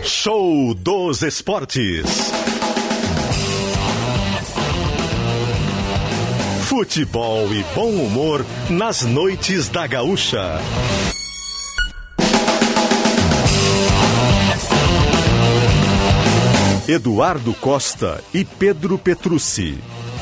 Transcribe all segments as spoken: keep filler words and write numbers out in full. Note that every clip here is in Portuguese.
Show dos Esportes. Futebol e bom humor nas noites da Gaúcha. Eduardo Costa e Pedro Petrucci.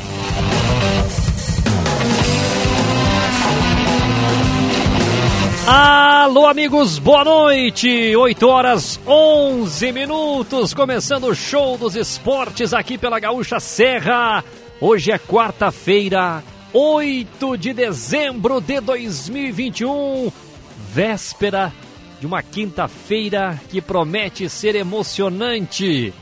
Alô, amigos, boa noite. oito horas, onze minutos, começando o Show dos Esportes aqui pela Gaúcha Serra. Hoje é quarta-feira, oito de dezembro de dois mil e vinte e um, véspera de uma quinta-feira que promete ser emocionante.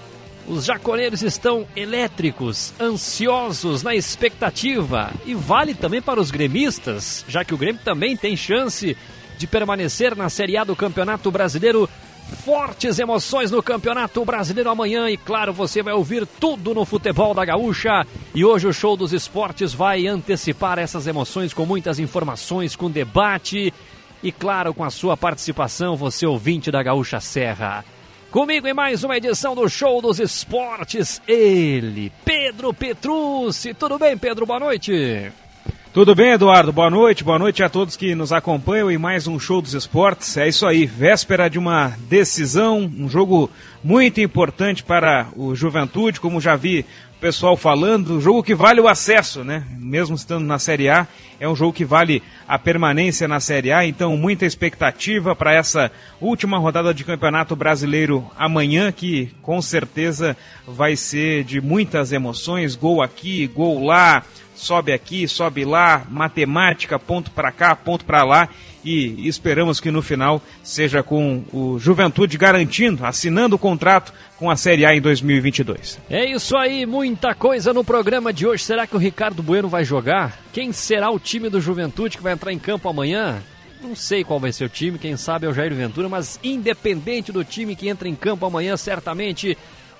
Os jaconeiros estão elétricos, ansiosos, na expectativa. E vale também para os gremistas, já que o Grêmio também tem chance de permanecer na Série A do Campeonato Brasileiro. Fortes emoções no Campeonato Brasileiro amanhã. E claro, você vai ouvir tudo no futebol da Gaúcha. E hoje o Show dos Esportes vai antecipar essas emoções com muitas informações, com debate. E claro, com a sua participação, você ouvinte da Gaúcha Serra. Comigo em mais uma edição do Show dos Esportes, ele, Pedro Petrucci. Tudo bem, Pedro? Boa noite. Tudo bem, Eduardo? Boa noite. Boa noite a todos que nos acompanham em mais um Show dos Esportes. É isso aí, véspera de uma decisão, um jogo muito importante para o Juventude, como já vi o pessoal falando, um jogo que vale o acesso, né? Mesmo estando na Série A, é um jogo que vale a permanência na Série A, então muita expectativa para essa última rodada de Campeonato Brasileiro amanhã, que com certeza vai ser de muitas emoções, gol aqui, gol lá, sobe aqui, sobe lá, matemática, ponto para cá, ponto para lá, e esperamos que no final seja com o Juventude garantindo, assinando o contrato com a Série A em dois mil e vinte e dois. É isso aí, muita coisa no programa de hoje. Será que o Ricardo Bueno vai jogar? Quem será o time do Juventude que vai entrar em campo amanhã? Não sei qual vai ser o time, quem sabe é o Jair Ventura, mas independente do time que entra em campo amanhã, certamente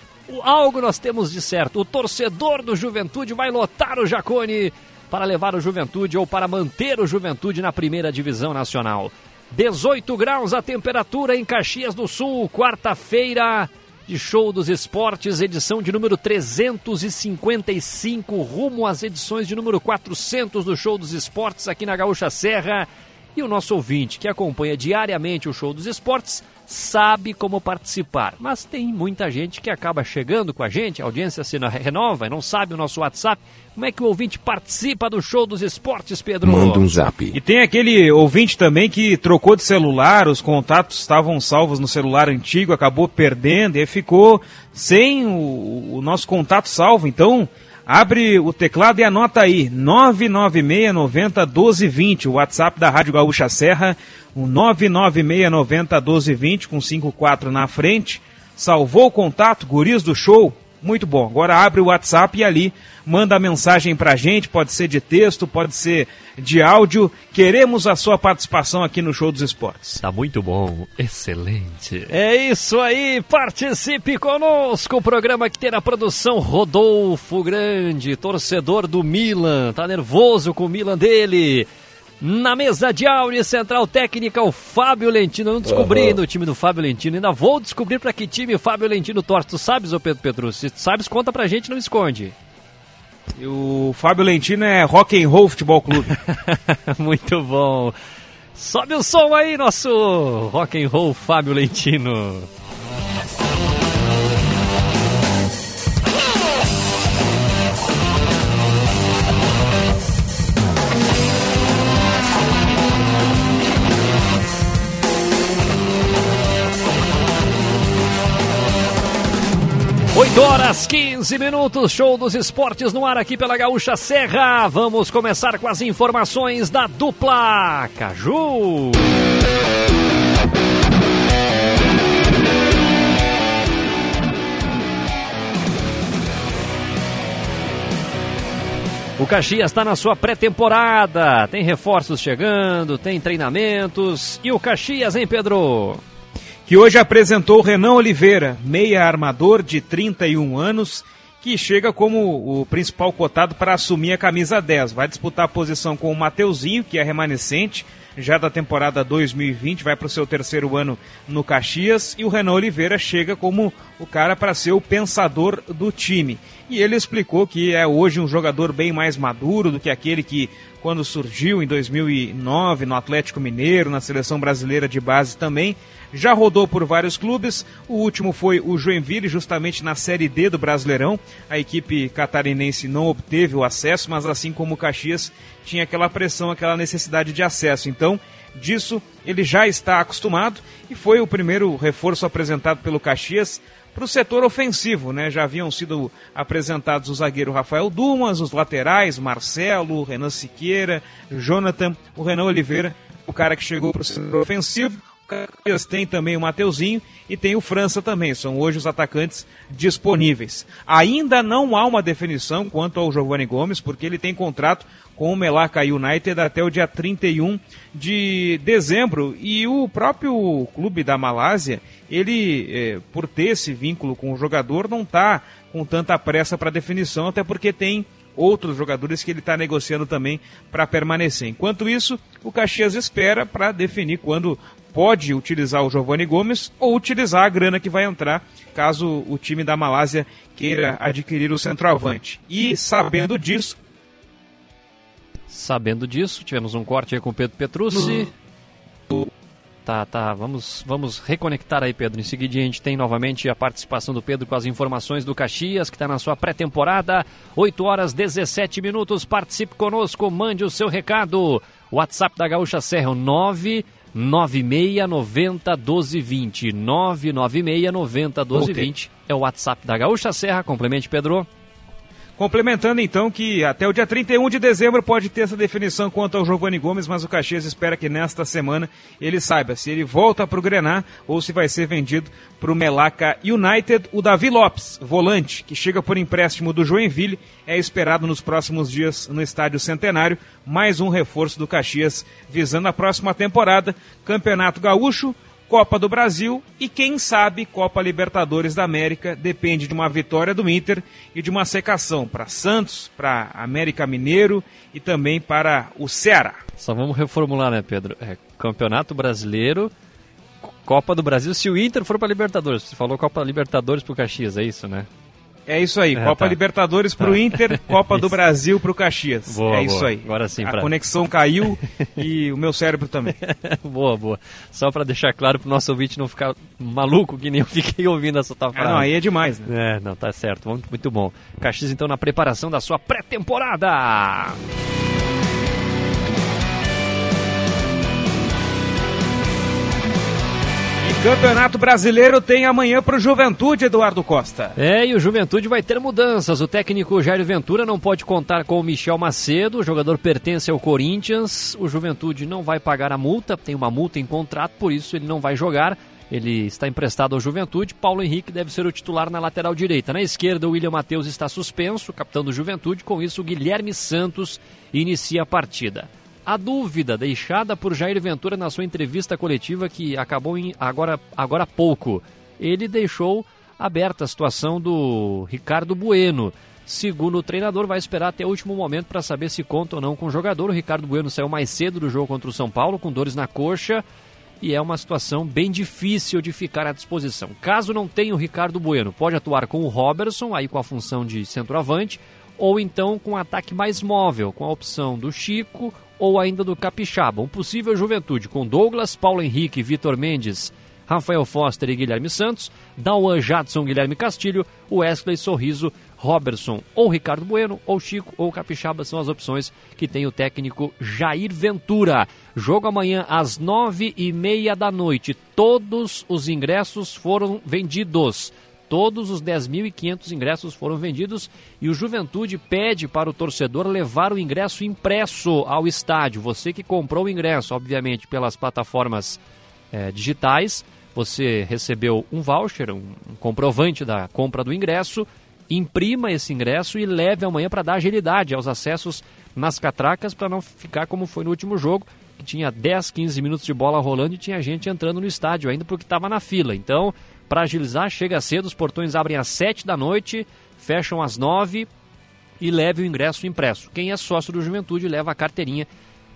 algo nós temos de certo. O torcedor do Juventude vai lotar o Jacone para levar o Juventude ou para manter o Juventude na primeira divisão nacional. dezoito graus a temperatura em Caxias do Sul, quarta-feira de Show dos Esportes, edição de número trezentos e cinquenta e cinco, rumo às edições de número quatrocentos do Show dos Esportes aqui na Gaúcha Serra. E o nosso ouvinte que acompanha diariamente o Show dos Esportes sabe como participar, mas tem muita gente que acaba chegando com a gente, a audiência se renova e não sabe o nosso WhatsApp. Como é que o ouvinte participa do Show dos Esportes, Pedro? Manda um zap. E tem aquele ouvinte também que trocou de celular, os contatos estavam salvos no celular antigo, acabou perdendo e ficou sem o, o nosso contato salvo. Então, abre o teclado e anota aí, nove nove seis nove zero um dois dois zero, o WhatsApp da Rádio Gaúcha Serra, o nove nove seis nove zero um dois dois zero, com cinco quatro na frente. Salvou o contato, guris do show? Muito bom. Agora abre o WhatsApp e ali manda a mensagem pra gente, pode ser de texto, pode ser de áudio. Queremos a sua participação aqui no Show dos Esportes. Tá muito bom, excelente. É isso aí, participe conosco. O programa que tem na produção Rodolfo Grande, torcedor do Milan, tá nervoso com o Milan dele. Na mesa de áudio, central técnica, o Fábio Lentino. Eu não descobri uhum. ainda o time do Fábio Lentino. Ainda vou descobrir para que time o Fábio Lentino torce. Tu sabes, ô Pedro Petrucci? Se tu sabes, conta pra gente, não esconde. E o Fábio Lentino é Rock and Roll Futebol Clube. Muito bom. Sobe o som aí, nosso Rock and Roll Fábio Lentino. oito horas, quinze minutos, Show dos Esportes no ar aqui pela Gaúcha Serra. Vamos começar com as informações da dupla Caju. O Caxias está na sua pré-temporada, tem reforços chegando, tem treinamentos. E o Caxias, hein, Pedro? Que hoje apresentou o Renan Oliveira, meia armador de trinta e um anos, que chega como o principal cotado para assumir a camisa dez. Vai disputar a posição com o Mateuzinho, que é remanescente, já da temporada dois mil e vinte, vai para o seu terceiro ano no Caxias, e o Renan Oliveira chega como o cara para ser o pensador do time. E ele explicou que é hoje um jogador bem mais maduro do que aquele que, quando surgiu em dois mil e nove no Atlético Mineiro, na seleção brasileira de base também, já rodou por vários clubes. O último foi o Joinville, justamente na Série D do Brasileirão. A equipe catarinense não obteve o acesso, mas assim como o Caxias, tinha aquela pressão, aquela necessidade de acesso. Então, disso ele já está acostumado e foi o primeiro reforço apresentado pelo Caxias para o setor ofensivo, né? Já haviam sido apresentados o zagueiro Rafael Dumas, os laterais, Marcelo, Renan Siqueira, Jonathan, o Renan Oliveira, o cara que chegou para o setor ofensivo. Tem também o Mateuzinho e tem o França também, são hoje os atacantes disponíveis. Ainda não há uma definição quanto ao Giovani Gomes, porque ele tem contrato com o Melaka United até o dia trinta e um de dezembro, e o próprio clube da Malásia, ele, é, por ter esse vínculo com o jogador, não está com tanta pressa para definição, até porque tem outros jogadores que ele está negociando também para permanecer. Enquanto isso, o Caxias espera para definir quando pode utilizar o Giovani Gomes ou utilizar a grana que vai entrar caso o time da Malásia queira adquirir o centroavante. E sabendo disso... Sabendo disso, tivemos um corte aí com o Pedro Petrucci. Uhum. Tá, tá, vamos, vamos reconectar aí, Pedro. Em seguida a gente tem novamente a participação do Pedro com as informações do Caxias, que está na sua pré-temporada. oito horas e dezessete minutos, participe conosco, mande o seu recado. WhatsApp da Gaúcha Serra, o nove nove seis nove zero um dois dois zero. nove nove seis nove zero um dois dois zero é o WhatsApp da Gaúcha Serra. Complemente, Pedro. Complementando então que até o dia trinta e um de dezembro pode ter essa definição quanto ao Giovani Gomes, mas o Caxias espera que nesta semana ele saiba se ele volta para o Grená ou se vai ser vendido para o Melaka United. O Davi Lopes, volante, que chega por empréstimo do Joinville, é esperado nos próximos dias no Estádio Centenário. Mais um reforço do Caxias visando a próxima temporada, Campeonato Gaúcho, Copa do Brasil e, quem sabe, Copa Libertadores da América. Depende de uma vitória do Inter e de uma secação para Santos, para América Mineiro e também para o Ceará. Só vamos reformular, né, Pedro? É, Campeonato Brasileiro, Copa do Brasil, se o Inter for para Libertadores. Você falou Copa Libertadores para o Caxias, é isso, né? É isso aí, é, Copa tá. Libertadores para o Inter, Copa do Brasil para o Caxias. Boa, é isso boa. aí. Agora sim, a pra... conexão caiu e o meu cérebro também. Boa, boa. Só para deixar claro para o nosso ouvinte não ficar maluco, que nem eu fiquei ouvindo essa tua frase. Ah, não, aí é demais, né? É, não, tá certo. Muito, muito bom. Caxias, então, na preparação da sua pré-temporada. Campeonato Brasileiro tem amanhã para o Juventude, Eduardo Costa. É, e o Juventude vai ter mudanças. O técnico Jair Ventura não pode contar com o Michel Macedo, o jogador pertence ao Corinthians. O Juventude não vai pagar a multa, tem uma multa em contrato, por isso ele não vai jogar. Ele está emprestado ao Juventude. Paulo Henrique deve ser o titular na lateral direita. Na esquerda, o William Matheus está suspenso, capitão do Juventude. Com isso, o Guilherme Santos inicia a partida. A dúvida deixada por Jair Ventura na sua entrevista coletiva, que acabou em agora, agora há pouco, ele deixou aberta a situação do Ricardo Bueno. Segundo o treinador, vai esperar até o último momento para saber se conta ou não com o jogador. O Ricardo Bueno saiu mais cedo do jogo contra o São Paulo, com dores na coxa, e é uma situação bem difícil de ficar à disposição. Caso não tenha o Ricardo Bueno, pode atuar com o Robertson, aí com a função de centroavante, ou então com um ataque mais móvel, com a opção do Chico ou ainda do Capixaba. Um possível Juventude com Douglas, Paulo Henrique, Vitor Mendes, Rafael Foster e Guilherme Santos, Dauan Jadson, Guilherme Castilho, Wesley Sorriso, Robertson, ou Ricardo Bueno, ou Chico, ou Capixaba, são as opções que tem o técnico Jair Ventura. Jogo amanhã às nove e meia da noite. Todos os ingressos foram vendidos. Todos os dez mil e quinhentos ingressos foram vendidos e o Juventude pede para o torcedor levar o ingresso impresso ao estádio. Você que comprou o ingresso, obviamente, pelas plataformas é, digitais, você recebeu um voucher, um, um comprovante da compra do ingresso, imprima esse ingresso e leve amanhã para dar agilidade aos acessos nas catracas, para não ficar como foi no último jogo, que tinha dez, quinze minutos de bola rolando e tinha gente entrando no estádio ainda porque estava na fila. Então, para agilizar, chega cedo, os portões abrem às sete da noite, fecham às nove e leve o ingresso impresso. Quem é sócio do Juventude leva a carteirinha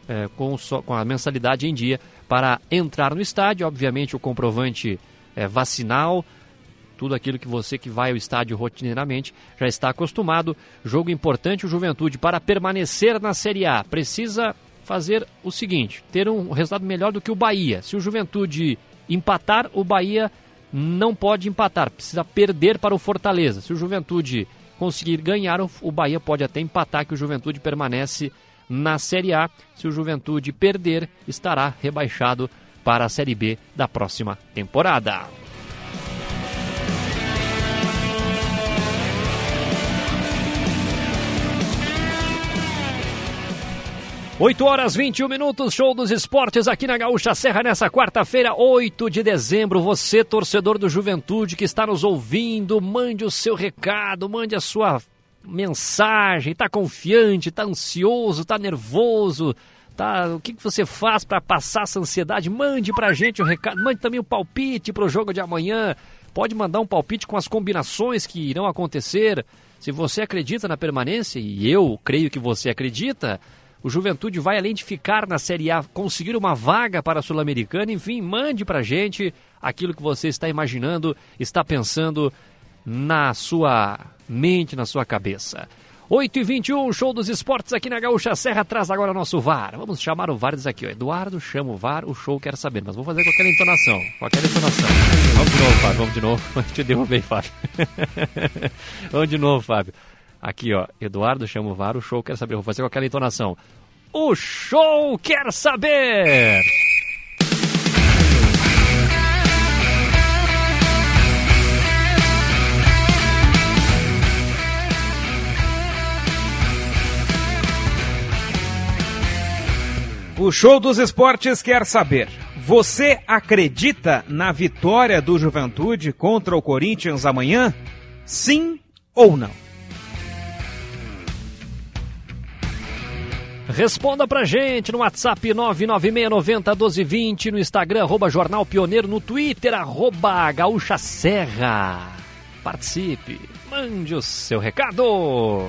é, com, so, com a mensalidade em dia para entrar no estádio. Obviamente o comprovante é, vacinal, tudo aquilo que você que vai ao estádio rotineiramente já está acostumado. Jogo importante, o Juventude, para permanecer na Série A, precisa fazer o seguinte, ter um resultado melhor do que o Bahia. Se o Juventude empatar, o Bahia não pode empatar, precisa perder para o Fortaleza. Se o Juventude conseguir ganhar, o Bahia pode até empatar, que o Juventude permanece na Série A. Se o Juventude perder, estará rebaixado para a Série B da próxima temporada. oito horas e vinte e um minutos, show dos esportes aqui na Gaúcha Serra nessa quarta-feira, oito de dezembro. Você, torcedor do Juventude que está nos ouvindo, mande o seu recado, mande a sua mensagem. Está confiante, está ansioso, está nervoso, tá? O que, que você faz para passar essa ansiedade? Mande pra gente o recado, mande também o palpite para o jogo de amanhã. Pode mandar um palpite com as combinações que irão acontecer. Se você acredita na permanência, e eu creio que você acredita, o Juventude vai, além de ficar na Série A, conseguir uma vaga para a Sul-Americana. Enfim, mande pra gente aquilo que você está imaginando, está pensando na sua mente, na sua cabeça. oito e vinte e um, show dos esportes aqui na Gaúcha Serra, traz agora nosso V A R. Vamos chamar o V A R, diz aqui, ó. Eduardo, chama o V A R, o show quer saber, mas vou fazer com aquela entonação, com aquela entonação. Vamos de novo, Fábio, vamos de novo. Te derrubei, Fábio. Vamos de novo, Fábio. Aqui, ó, Eduardo, chama o V A R, o show quer saber. Vou fazer com aquela entonação. O show quer saber! O show dos esportes quer saber. Você acredita na vitória do Juventude contra o Corinthians amanhã? Sim ou não? Responda pra gente no WhatsApp nove nove seis nove zero um dois dois zero, no Instagram, arroba Jornal Pioneiro, no Twitter, arroba Gaúcha Serra. Participe, mande o seu recado.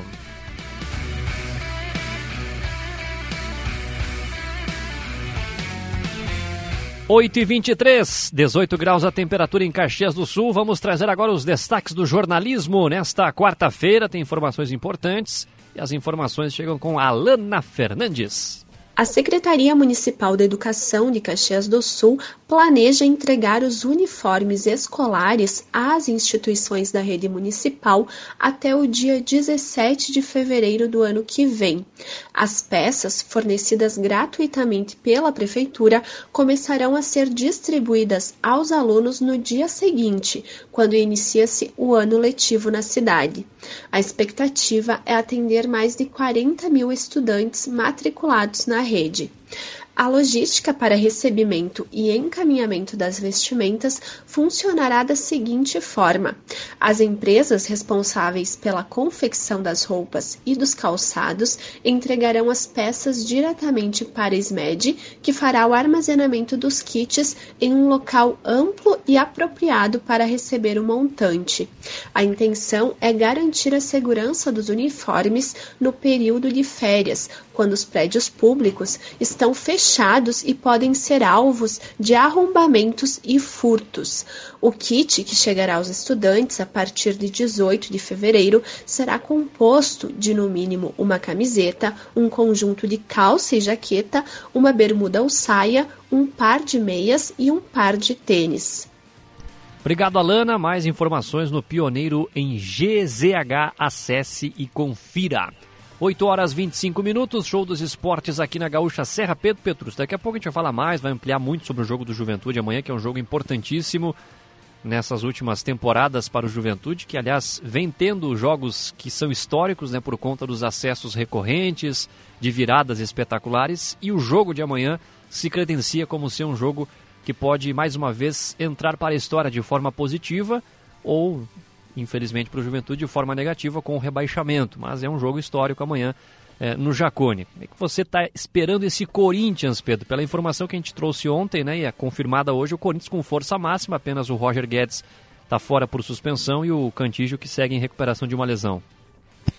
oito e vinte e três, dezoito graus a temperatura em Caxias do Sul. Vamos trazer agora os destaques do jornalismo nesta quarta-feira. Tem informações importantes e as informações chegam com a Alana Fernandes. A Secretaria Municipal da Educação de Caxias do Sul planeja entregar os uniformes escolares às instituições da rede municipal até o dia dezessete de fevereiro do ano que vem. As peças, fornecidas gratuitamente pela Prefeitura, começarão a ser distribuídas aos alunos no dia seguinte, quando inicia-se o ano letivo na cidade. A expectativa é atender mais de quarenta mil estudantes matriculados na rede. A logística para recebimento e encaminhamento das vestimentas funcionará da seguinte forma: as empresas responsáveis pela confecção das roupas e dos calçados entregarão as peças diretamente para a SMED, que fará o armazenamento dos kits em um local amplo e apropriado para receber o montante. A intenção é garantir a segurança dos uniformes no período de férias, quando os prédios públicos estão fechados e podem ser alvos de arrombamentos e furtos. O kit, que chegará aos estudantes a partir de dezoito de fevereiro, será composto de, no mínimo, uma camiseta, um conjunto de calça e jaqueta, uma bermuda ou saia, um par de meias e um par de tênis. Obrigado, Alana. Mais informações no Pioneiro em G Z H. Acesse e confira. oito horas e vinte e cinco minutos, show dos esportes aqui na Gaúcha Serra. Pedro Petrus, daqui a pouco a gente vai falar mais, vai ampliar muito sobre o jogo do Juventude amanhã, que é um jogo importantíssimo nessas últimas temporadas para o Juventude, que aliás vem tendo jogos que são históricos, né, por conta dos acessos recorrentes, de viradas espetaculares, e o jogo de amanhã se credencia como ser um jogo que pode mais uma vez entrar para a história de forma positiva ou, infelizmente para o Juventude, de forma negativa com o rebaixamento, mas é um jogo histórico amanhã é, no Jacone. Como é que você está esperando esse Corinthians, Pedro? Pela informação que a gente trouxe ontem, né, e é confirmada hoje, o Corinthians com força máxima, apenas o Roger Guedes está fora por suspensão e o Cantígio que segue em recuperação de uma lesão.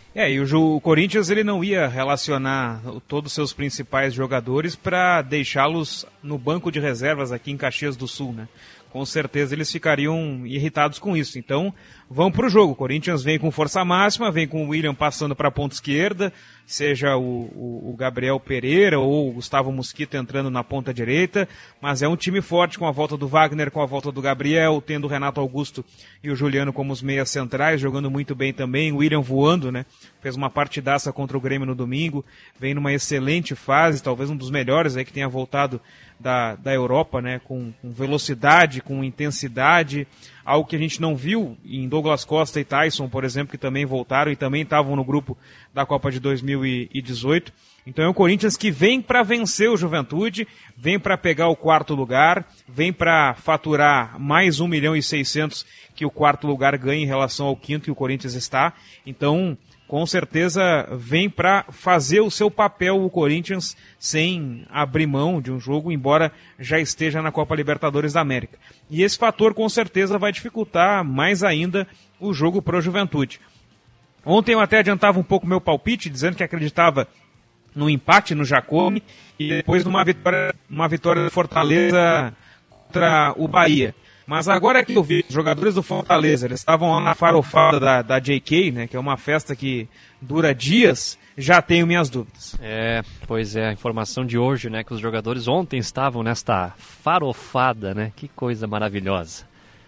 É, e o, o Corinthians ele não ia relacionar todos os seus principais jogadores para deixá-los no banco de reservas aqui em Caxias do Sul, né? Com certeza eles ficariam irritados com isso. Então, vão para o jogo. O Corinthians vem com força máxima, vem com o William passando para a ponta esquerda, seja o, o, o Gabriel Pereira ou o Gustavo Mosquito entrando na ponta direita, mas é um time forte com a volta do Wagner, com a volta do Gabriel, tendo o Renato Augusto e o Juliano como os meias centrais, jogando muito bem também, o William voando, né? Fez uma partidaça contra o Grêmio no domingo, vem numa excelente fase, talvez um dos melhores aí que tenha voltado da, da Europa, né? Com, com velocidade, com intensidade, algo que a gente não viu em Douglas Costa e Tyson, por exemplo, que também voltaram e também estavam no grupo da Copa de dois mil e dezoito. Então é o Corinthians que vem para vencer o Juventude, vem para pegar o quarto lugar, vem para faturar mais um milhão e seiscentos que o quarto lugar ganha em relação ao quinto que o Corinthians está. Então, com certeza, vem para fazer o seu papel o Corinthians sem abrir mão de um jogo, embora já esteja na Copa Libertadores da América. E esse fator, com certeza, vai dificultar mais ainda o jogo para o Juventude. Ontem eu até adiantava um pouco meu palpite, dizendo que acreditava no empate no Jacome e depois numa vitória, uma vitória do Fortaleza contra o Bahia. Mas agora que eu vi os jogadores do Fortaleza, eles estavam lá na farofada da, da J K, né, que é uma festa que dura dias, já tenho minhas dúvidas. É, pois é, a informação de hoje, né, que os jogadores ontem estavam nesta farofada, né, que coisa maravilhosa.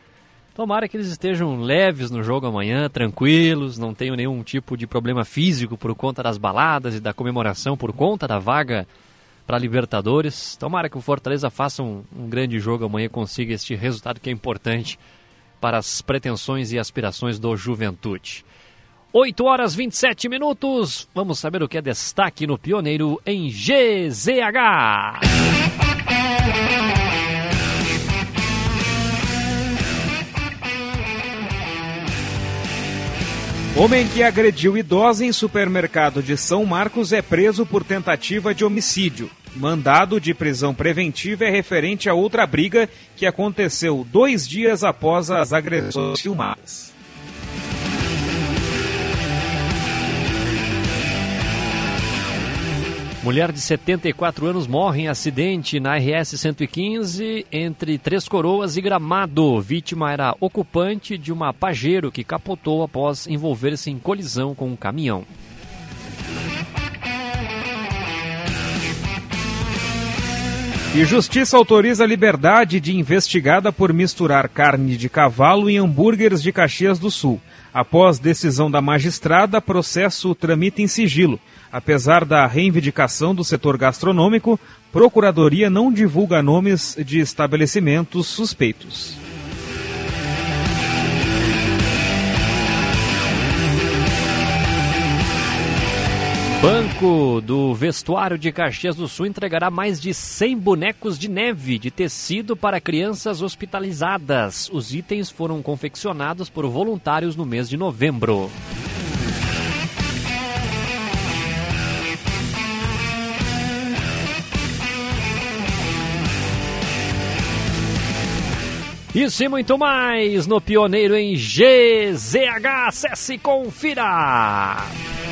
Tomara que eles estejam leves no jogo amanhã, tranquilos, não tenham nenhum tipo de problema físico por conta das baladas e da comemoração por conta da vaga para a Libertadores. Tomara que o Fortaleza faça um, um grande jogo amanhã e consiga este resultado que é importante para as pretensões e aspirações do Juventude. oito horas e vinte e sete minutos, vamos saber o que é destaque no Pioneiro em G Z H. Homem que agrediu idosa em supermercado de São Marcos é preso por tentativa de homicídio. Mandado de prisão preventiva é referente a outra briga que aconteceu dois dias após as agressões filmadas. Mulher de setenta e quatro anos morre em acidente na R S cento e quinze entre Três Coroas e Gramado. Vítima era ocupante de uma Pajero que capotou após envolver-se em colisão com um caminhão. E Justiça autoriza a liberdade de investigada por misturar carne de cavalo em hambúrgueres de Caxias do Sul. Após decisão da magistrada, processo tramita em sigilo. Apesar da reivindicação do setor gastronômico, Procuradoria não divulga nomes de estabelecimentos suspeitos. Banco do Vestuário de Caxias do Sul entregará mais de cem bonecos de neve de tecido para crianças hospitalizadas. Os itens foram confeccionados por voluntários no mês de novembro. Isso e muito mais no Pioneiro em G Z H. Acesse e confira!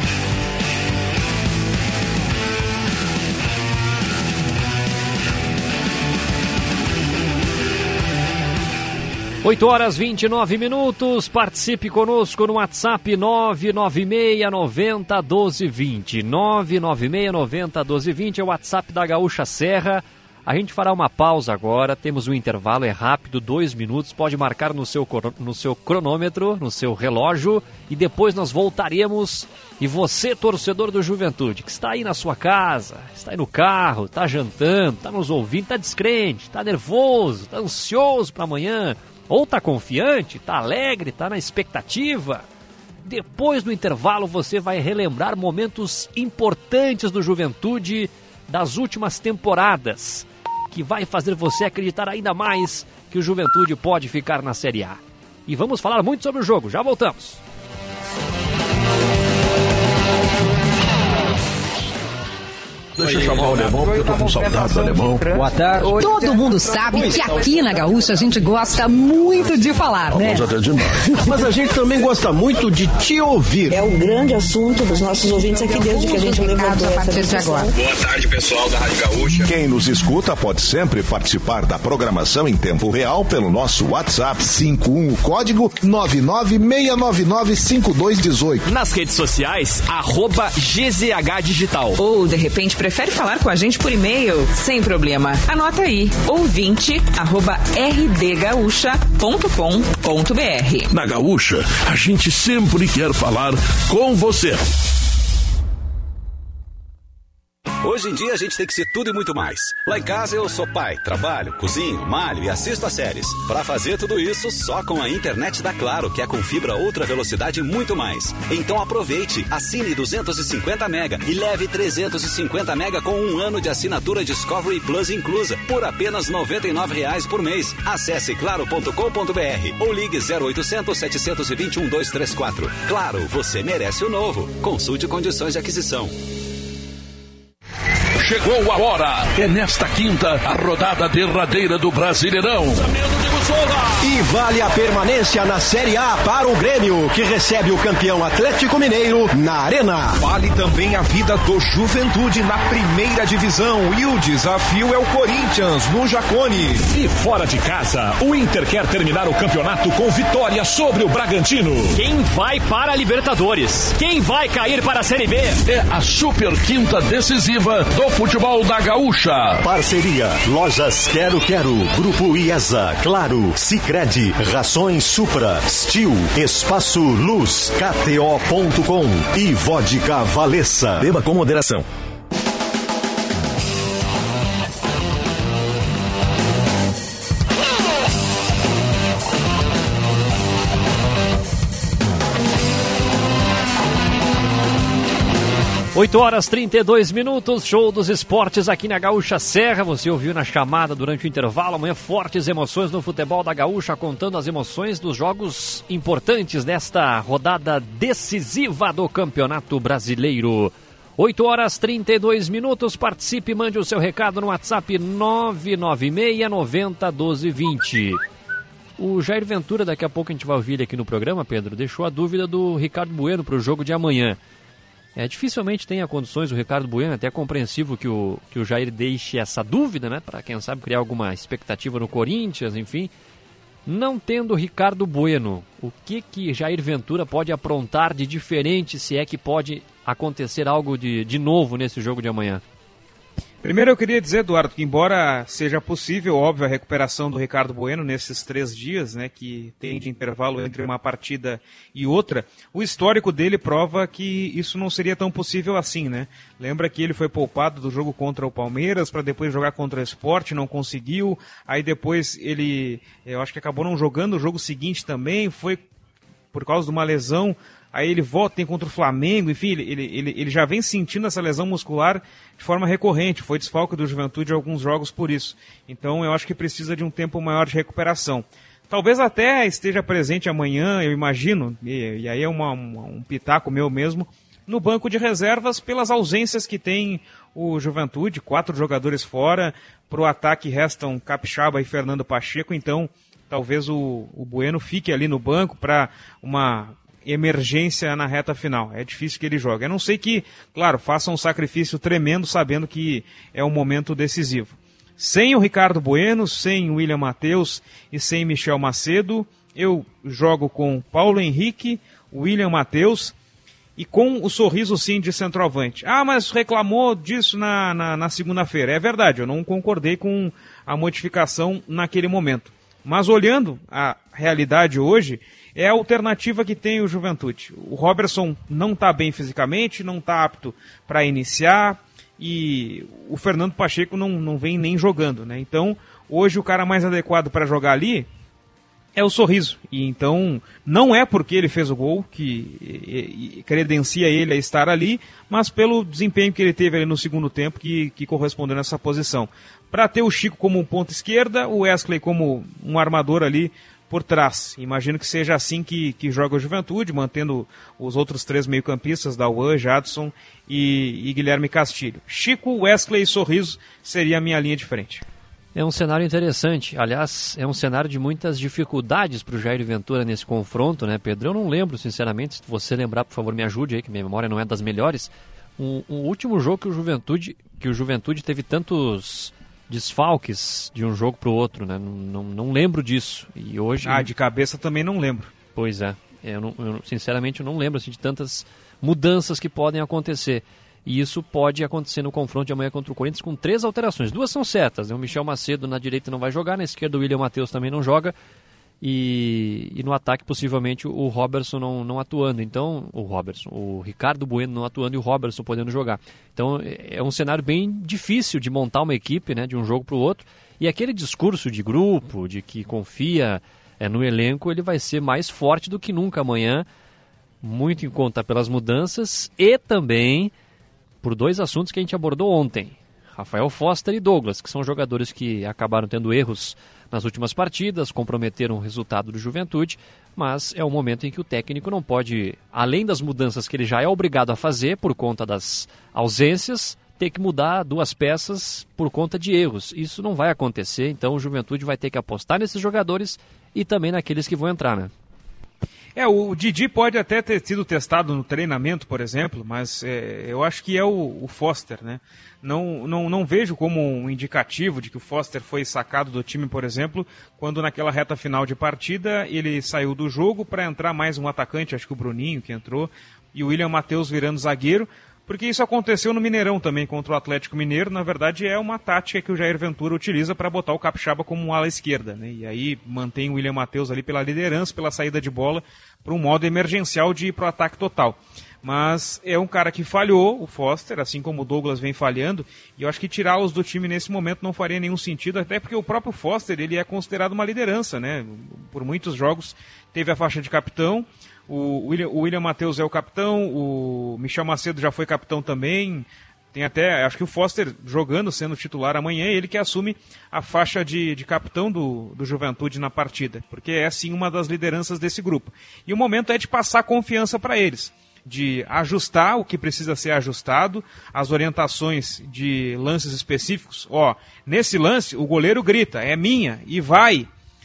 oito horas e vinte e nove minutos, participe conosco no WhatsApp nove nove seis nove zero um dois dois zero, nove nove seis nove zero um dois dois zero, é o WhatsApp da Gaúcha Serra. A gente fará uma pausa agora, temos um intervalo, é rápido, dois minutos, pode marcar no seu, no seu cronômetro, no seu relógio, e depois nós voltaremos. E você, torcedor do Juventude, que está aí na sua casa, está aí no carro, está jantando, está nos ouvindo, está descrente, está nervoso, está ansioso para amanhã, ou está confiante, está alegre, está na expectativa. Depois do intervalo você vai relembrar momentos importantes do Juventude das últimas temporadas, que vai fazer você acreditar ainda mais que o Juventude pode ficar na Série A. E vamos falar muito sobre o jogo, já voltamos. Deixa eu chamar o Alemão, porque eu tô com saudade do Alemão. Boa tarde. Todo mundo sabe que aqui na Gaúcha a gente gosta muito de falar, né? Vamos até demais. Mas a gente também gosta muito de te ouvir. É o grande assunto dos nossos ouvintes aqui desde que a gente levantou essa discussão. Boa tarde, pessoal da Rádio Gaúcha. Quem nos escuta pode sempre participar da programação em tempo real pelo nosso WhatsApp cinco um, o código nove nove seis nove nove cinco dois um oito. Nas redes sociais, arroba G Z H Digital. Ou, de repente, prefere falar com a gente por e-mail? Sem problema. Anota aí, ouvinte, arroba r d gaúcha ponto com ponto b r. Na Gaúcha, a gente sempre quer falar com você. Hoje em dia a gente tem que ser tudo e muito mais. Lá em casa eu sou pai, trabalho, cozinho, malho e assisto a séries. Pra fazer tudo isso só com a internet da Claro, que é com fibra ultra velocidade e muito mais. Então aproveite, assine duzentos e cinquenta mega e leve trezentos e cinquenta mega com um ano de assinatura Discovery Plus inclusa, por apenas noventa e nove reais por mês. Acesse claro ponto com ponto b r ou ligue zero oitocentos, sete dois um, um dois três quatro. Claro, você merece o novo. Consulte condições de aquisição. Chegou a hora. É nesta quinta a rodada derradeira do Brasileirão. E vale a permanência na Série A para o Grêmio, que recebe o campeão Atlético Mineiro na Arena. Vale também a vida do Juventude na primeira divisão. E o desafio é o Corinthians no Jacone. E fora de casa, o Inter quer terminar o campeonato com vitória sobre o Bragantino. Quem vai para a Libertadores? Quem vai cair para a Série B? É a super quinta decisiva do futebol da Gaúcha. Parceria, Lojas Quero Quero, Grupo IESA, Claro, Sicredi, Rações Supra, Stil, Espaço Luz, K T O ponto com e Vodka Valessa. Beba com moderação. oito horas e trinta e dois minutos, show dos esportes aqui na Gaúcha Serra. Você ouviu na chamada durante o intervalo. Amanhã fortes emoções no futebol da Gaúcha, contando as emoções dos jogos importantes desta rodada decisiva do Campeonato Brasileiro. oito horas e trinta e dois minutos, participe, mande o seu recado no WhatsApp nove nove seis, nove zero, um dois dois zero. O Jair Ventura, daqui a pouco a gente vai ouvir ele aqui no programa, Pedro, deixou a dúvida do Ricardo Bueno para o jogo de amanhã. É, dificilmente tem condições o Ricardo Bueno, até é compreensível que o, que o Jair deixe essa dúvida, né? Para quem sabe criar alguma expectativa no Corinthians, enfim. Não tendo Ricardo Bueno, o que que Jair Ventura pode aprontar de diferente, se é que pode acontecer algo de, de novo nesse jogo de amanhã? Primeiro eu queria dizer, Eduardo, que embora seja possível, óbvio, a recuperação do Ricardo Bueno nesses três dias, né, que tem de intervalo entre uma partida e outra, o histórico dele prova que isso não seria tão possível assim, né? Lembra que ele foi poupado do jogo contra o Palmeiras para depois jogar contra o Sport, não conseguiu, aí depois ele, eu acho que acabou não jogando o jogo seguinte também, foi por causa de uma lesão. Aí ele volta, tem contra o Flamengo, enfim, ele, ele, ele já vem sentindo essa lesão muscular de forma recorrente, foi desfalque do Juventude em alguns jogos por isso. Então eu acho que precisa de um tempo maior de recuperação. Talvez até esteja presente amanhã, eu imagino, e, e aí é uma, uma, um pitaco meu mesmo, no banco de reservas pelas ausências que tem o Juventude, quatro jogadores fora, para o ataque restam Capixaba e Fernando Pacheco, então talvez o, o Bueno fique ali no banco para uma emergência na reta final. É difícil que ele jogue. A não ser que, claro, faça um sacrifício tremendo sabendo que é um momento decisivo. Sem o Ricardo Bueno, sem o William Matheus e sem Michel Macedo, eu jogo com Paulo Henrique, William Matheus e com o Sorriso sim de centroavante. Ah, mas reclamou disso na, na, na segunda-feira. É verdade, eu não concordei com a modificação naquele momento. Mas olhando a realidade hoje, é a alternativa que tem o Juventude. O Robertson não está bem fisicamente, não está apto para iniciar e o Fernando Pacheco não, não vem nem jogando, né? Então, hoje o cara mais adequado para jogar ali é o Sorriso. E então, não é porque ele fez o gol que e, e, credencia ele a estar ali, mas pelo desempenho que ele teve ali no segundo tempo que, que correspondeu nessa posição. Para ter o Chico como um ponta esquerda, o Wesley como um armador ali por trás. Imagino que seja assim que, que joga o Juventude, mantendo os outros três meio-campistas, Dauan, Jadson e, e Guilherme Castilho. Chico, Wesley e Sorriso seria a minha linha de frente. É um cenário interessante. Aliás, é um cenário de muitas dificuldades para o Jair Ventura nesse confronto, né, Pedro? Eu não lembro, sinceramente. Se você lembrar, por favor, me ajude aí, que minha memória não é das melhores. Um, um último jogo que o Juventude, que o Juventude teve tantos desfalques de um jogo para o outro, né? Não, não, não lembro disso. E hoje... Ah, de cabeça também não lembro. Pois é. Eu não, eu, sinceramente, eu não lembro assim, de tantas mudanças que podem acontecer. E isso pode acontecer no confronto de amanhã contra o Corinthians com três alterações. Duas são certas, né? O Michel Macedo na direita não vai jogar, na esquerda o William Matheus também não joga. E, e no ataque possivelmente o Robertson não, não atuando. Então, o Robertson, o Ricardo Bueno não atuando e o Robertson podendo jogar. Então é um cenário bem difícil de montar uma equipe, né, de um jogo para o outro. E aquele discurso de grupo, de que confia é, no elenco, ele vai ser mais forte do que nunca amanhã. Muito em conta pelas mudanças e também por dois assuntos que a gente abordou ontem. Rafael Foster e Douglas, que são jogadores que acabaram tendo erros nas últimas partidas, comprometeram o resultado do Juventude, mas é um momento em que o técnico não pode, além das mudanças que ele já é obrigado a fazer por conta das ausências, ter que mudar duas peças por conta de erros. Isso não vai acontecer, então o Juventude vai ter que apostar nesses jogadores e também naqueles que vão entrar, né? É, o Didi pode até ter sido testado no treinamento, por exemplo, mas é, eu acho que é o, o Foster, né? Não, não, não vejo como um indicativo de que o Foster foi sacado do time, por exemplo, quando naquela reta final de partida ele saiu do jogo para entrar mais um atacante, acho que o Bruninho que entrou, e o William Matheus virando zagueiro, porque isso aconteceu no Mineirão também contra o Atlético Mineiro. Na verdade é uma tática que o Jair Ventura utiliza para botar o Capixaba como um ala esquerda, né? E aí mantém o William Matheus ali pela liderança, pela saída de bola, para um modo emergencial de ir para o ataque total. Mas é um cara que falhou, o Foster, assim como o Douglas vem falhando, e eu acho que tirá-los do time nesse momento não faria nenhum sentido, até porque o próprio Foster ele é considerado uma liderança, né? Por muitos jogos teve a faixa de capitão. O William, o William Matheus é o capitão, o Michel Macedo já foi capitão também. Tem até, acho que o Foster jogando, sendo titular amanhã, ele que assume a faixa de, de capitão do, do Juventude na partida, porque é sim uma das lideranças desse grupo. E o momento é de passar confiança para eles, de ajustar o que precisa ser ajustado, as orientações de lances específicos. Ó, nesse lance o goleiro grita, é minha, e vai.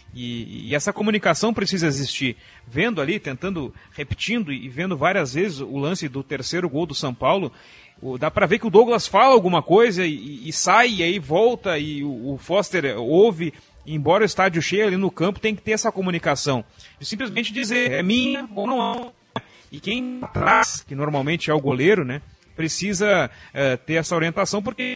E, e essa comunicação precisa existir. Vendo ali, tentando, repetindo e vendo várias vezes o lance do terceiro gol do São Paulo, o, dá pra ver que o Douglas fala alguma coisa e, e sai, e aí volta, e o, o Foster ouve, e embora o estádio cheio ali no campo, tem que ter essa comunicação. De simplesmente dizer, é minha ou não é. E quem atrás, que normalmente é o goleiro, né, precisa uh, ter essa orientação, porque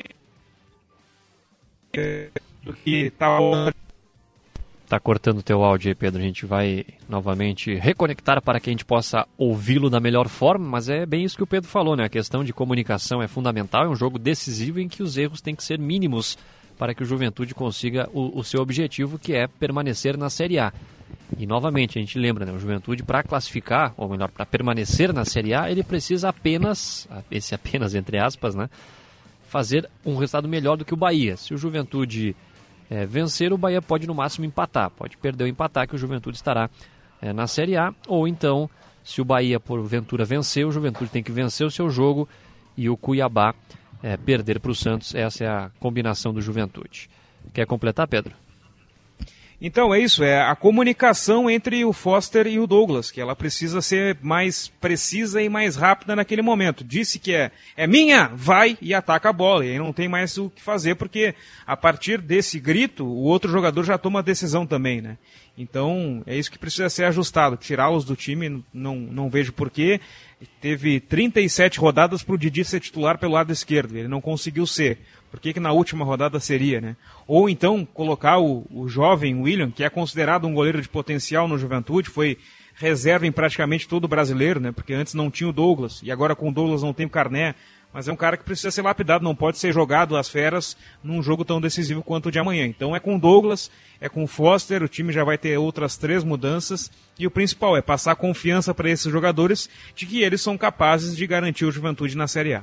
do que tá... Tá cortando o teu áudio aí, Pedro. A gente vai novamente reconectar para que a gente possa ouvi-lo da melhor forma, mas é bem isso que o Pedro falou, né? A questão de comunicação é fundamental, é um jogo decisivo em que os erros têm que ser mínimos para que o Juventude consiga o, o seu objetivo, que é permanecer na Série A. E novamente, a gente lembra, né? O Juventude, para classificar, ou melhor, para permanecer na Série A, ele precisa apenas, esse apenas entre aspas, né? Fazer um resultado melhor do que o Bahia. Se o Juventude... É, vencer, o Bahia pode no máximo empatar, pode perder ou empatar, que o Juventude estará é, na Série A, ou então, se o Bahia porventura vencer, o Juventude tem que vencer o seu jogo e o Cuiabá é, perder para o Santos. Essa é a combinação do Juventude. Quer completar, Pedro? Então é isso, é a comunicação entre o Foster e o Douglas, que ela precisa ser mais precisa e mais rápida naquele momento. Disse que é, é minha, vai e ataca a bola, e aí não tem mais o que fazer, porque a partir desse grito, o outro jogador já toma a decisão também, né? Então é isso que precisa ser ajustado, tirá-los do time, não, não vejo porquê. Teve trinta e sete rodadas para o Didi ser titular pelo lado esquerdo, ele não conseguiu ser. Por que que na última rodada seria, né? Ou então colocar o, o jovem William, que é considerado um goleiro de potencial no Juventude, foi reserva em praticamente todo o brasileiro, né? Porque antes não tinha o Douglas, e agora com o Douglas não tem o Carné, mas é um cara que precisa ser lapidado, não pode ser jogado às feras num jogo tão decisivo quanto o de amanhã. Então é com o Douglas, é com o Foster, o time já vai ter outras três mudanças, e o principal é passar confiança para esses jogadores de que eles são capazes de garantir o Juventude na Série A.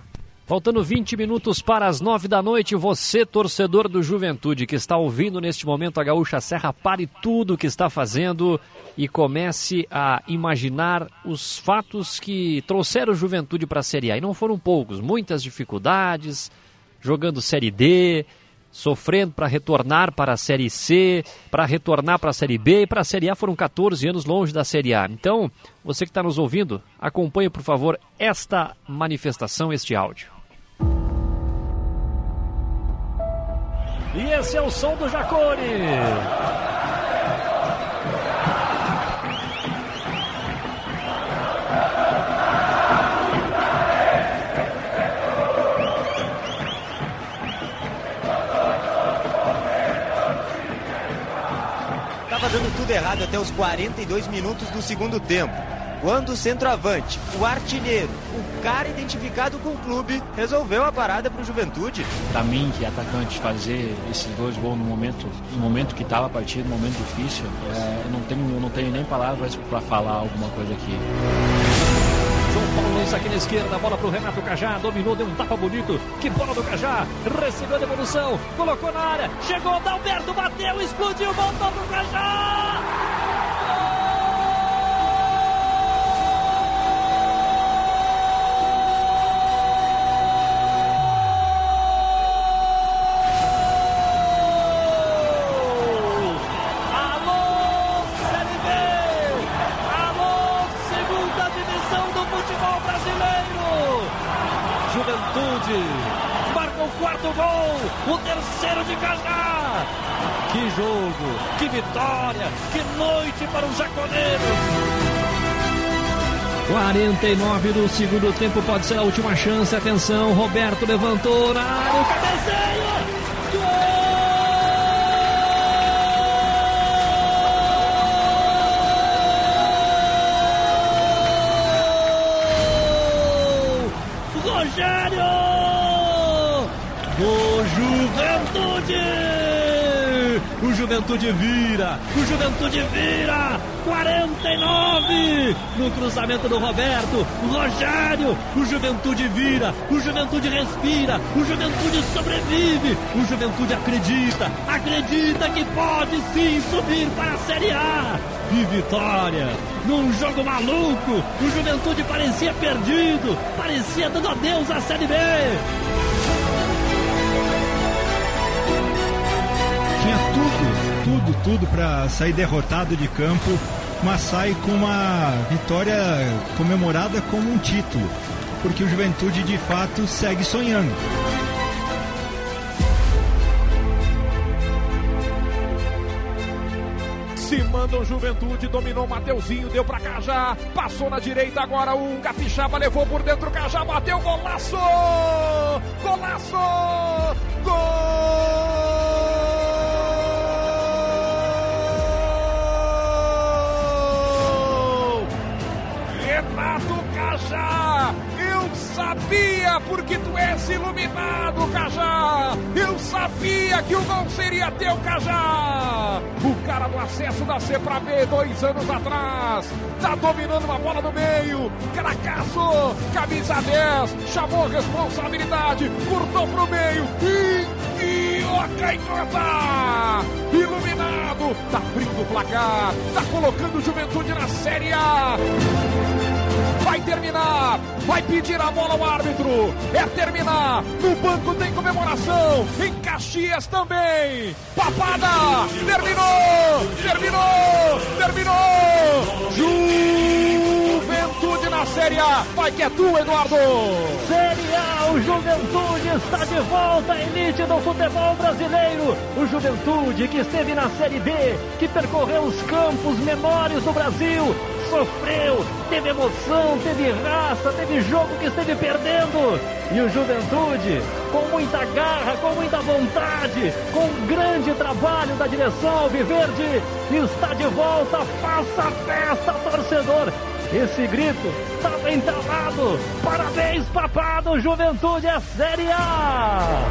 Faltando vinte minutos para as nove da noite, você, torcedor do Juventude, que está ouvindo neste momento a Gaúcha Serra, pare tudo o que está fazendo e comece a imaginar os fatos que trouxeram o Juventude para a Série A. E não foram poucos, muitas dificuldades, jogando Série D, sofrendo para retornar para a Série C, para retornar para a Série B e para a Série A. Foram quatorze anos longe da Série A. Então, você que está nos ouvindo, acompanhe, por favor, esta manifestação, este áudio. E esse é o som do Jacone. Estava dando tudo errado até os quarenta e dois minutos do segundo tempo, quando o centroavante, o artilheiro, o cara identificado com o clube, resolveu a parada para o Juventude. Para mim, que é atacante, fazer esses dois gols no momento, no momento que estava a partida, no momento difícil, é, não tenho, eu não tenho nem palavras para falar alguma coisa aqui. João Paulo Luiz aqui na esquerda, bola para o Renato Cajá, dominou, deu um tapa bonito, que bola do Cajá, recebeu a devolução, colocou na área, chegou, Dalberto, bateu, explodiu, voltou para o Cajá! Marcou o quarto gol, o terceiro de Cajá. Que jogo, que vitória, que noite para os jaconeiros. quarenta e nove do segundo tempo, pode ser a última chance. Atenção, Roberto levantou na área, o cabeceio. Rogério do Juventude, o Juventude vira, o Juventude vira, quarenta e nove no cruzamento do Roberto, Rogério, o Juventude vira, o Juventude respira, o Juventude sobrevive, o Juventude acredita, acredita que pode sim subir para a Série A. E vitória, num jogo maluco, o Juventude parecia perdido, parecia dando adeus à Série B. Tinha tudo, tudo, tudo para sair derrotado de campo, mas sai com uma vitória comemorada como um título, porque o Juventude de fato segue sonhando. Se manda o Juventude, dominou o Mateuzinho, deu pra Cajá, passou na direita, agora o Capixaba levou por dentro, o Cajá bateu, golaço! Golaço! Gol! Renato Cajá! Eu sabia, porque tu és iluminado, Cajá! Eu sabia que o gol seria teu, Cajá! O cara do acesso da C pra B dois anos atrás, tá dominando uma bola no meio, cracaço, camisa dez, chamou a responsabilidade, curtou pro meio, enfiou a canhota! Iluminado, tá abrindo o placar, tá colocando o Juventude na Série A! Vai terminar, vai pedir a bola ao árbitro, é terminar, no banco tem comemoração, em Caxias também, papada, terminou, terminou, terminou, Juventude na Série A, vai que é tu, Eduardo. Série A, o Juventude está de volta à elite do futebol brasileiro, o Juventude que esteve na Série B, que percorreu os campos menores do Brasil, sofreu, teve emoção, teve raça, teve jogo que esteve perdendo. E o Juventude, com muita garra, com muita vontade, com um grande trabalho da direção alviverde, está de volta. Faça festa, torcedor. Esse grito estava entalado. Parabéns, papado. Juventude é Série A.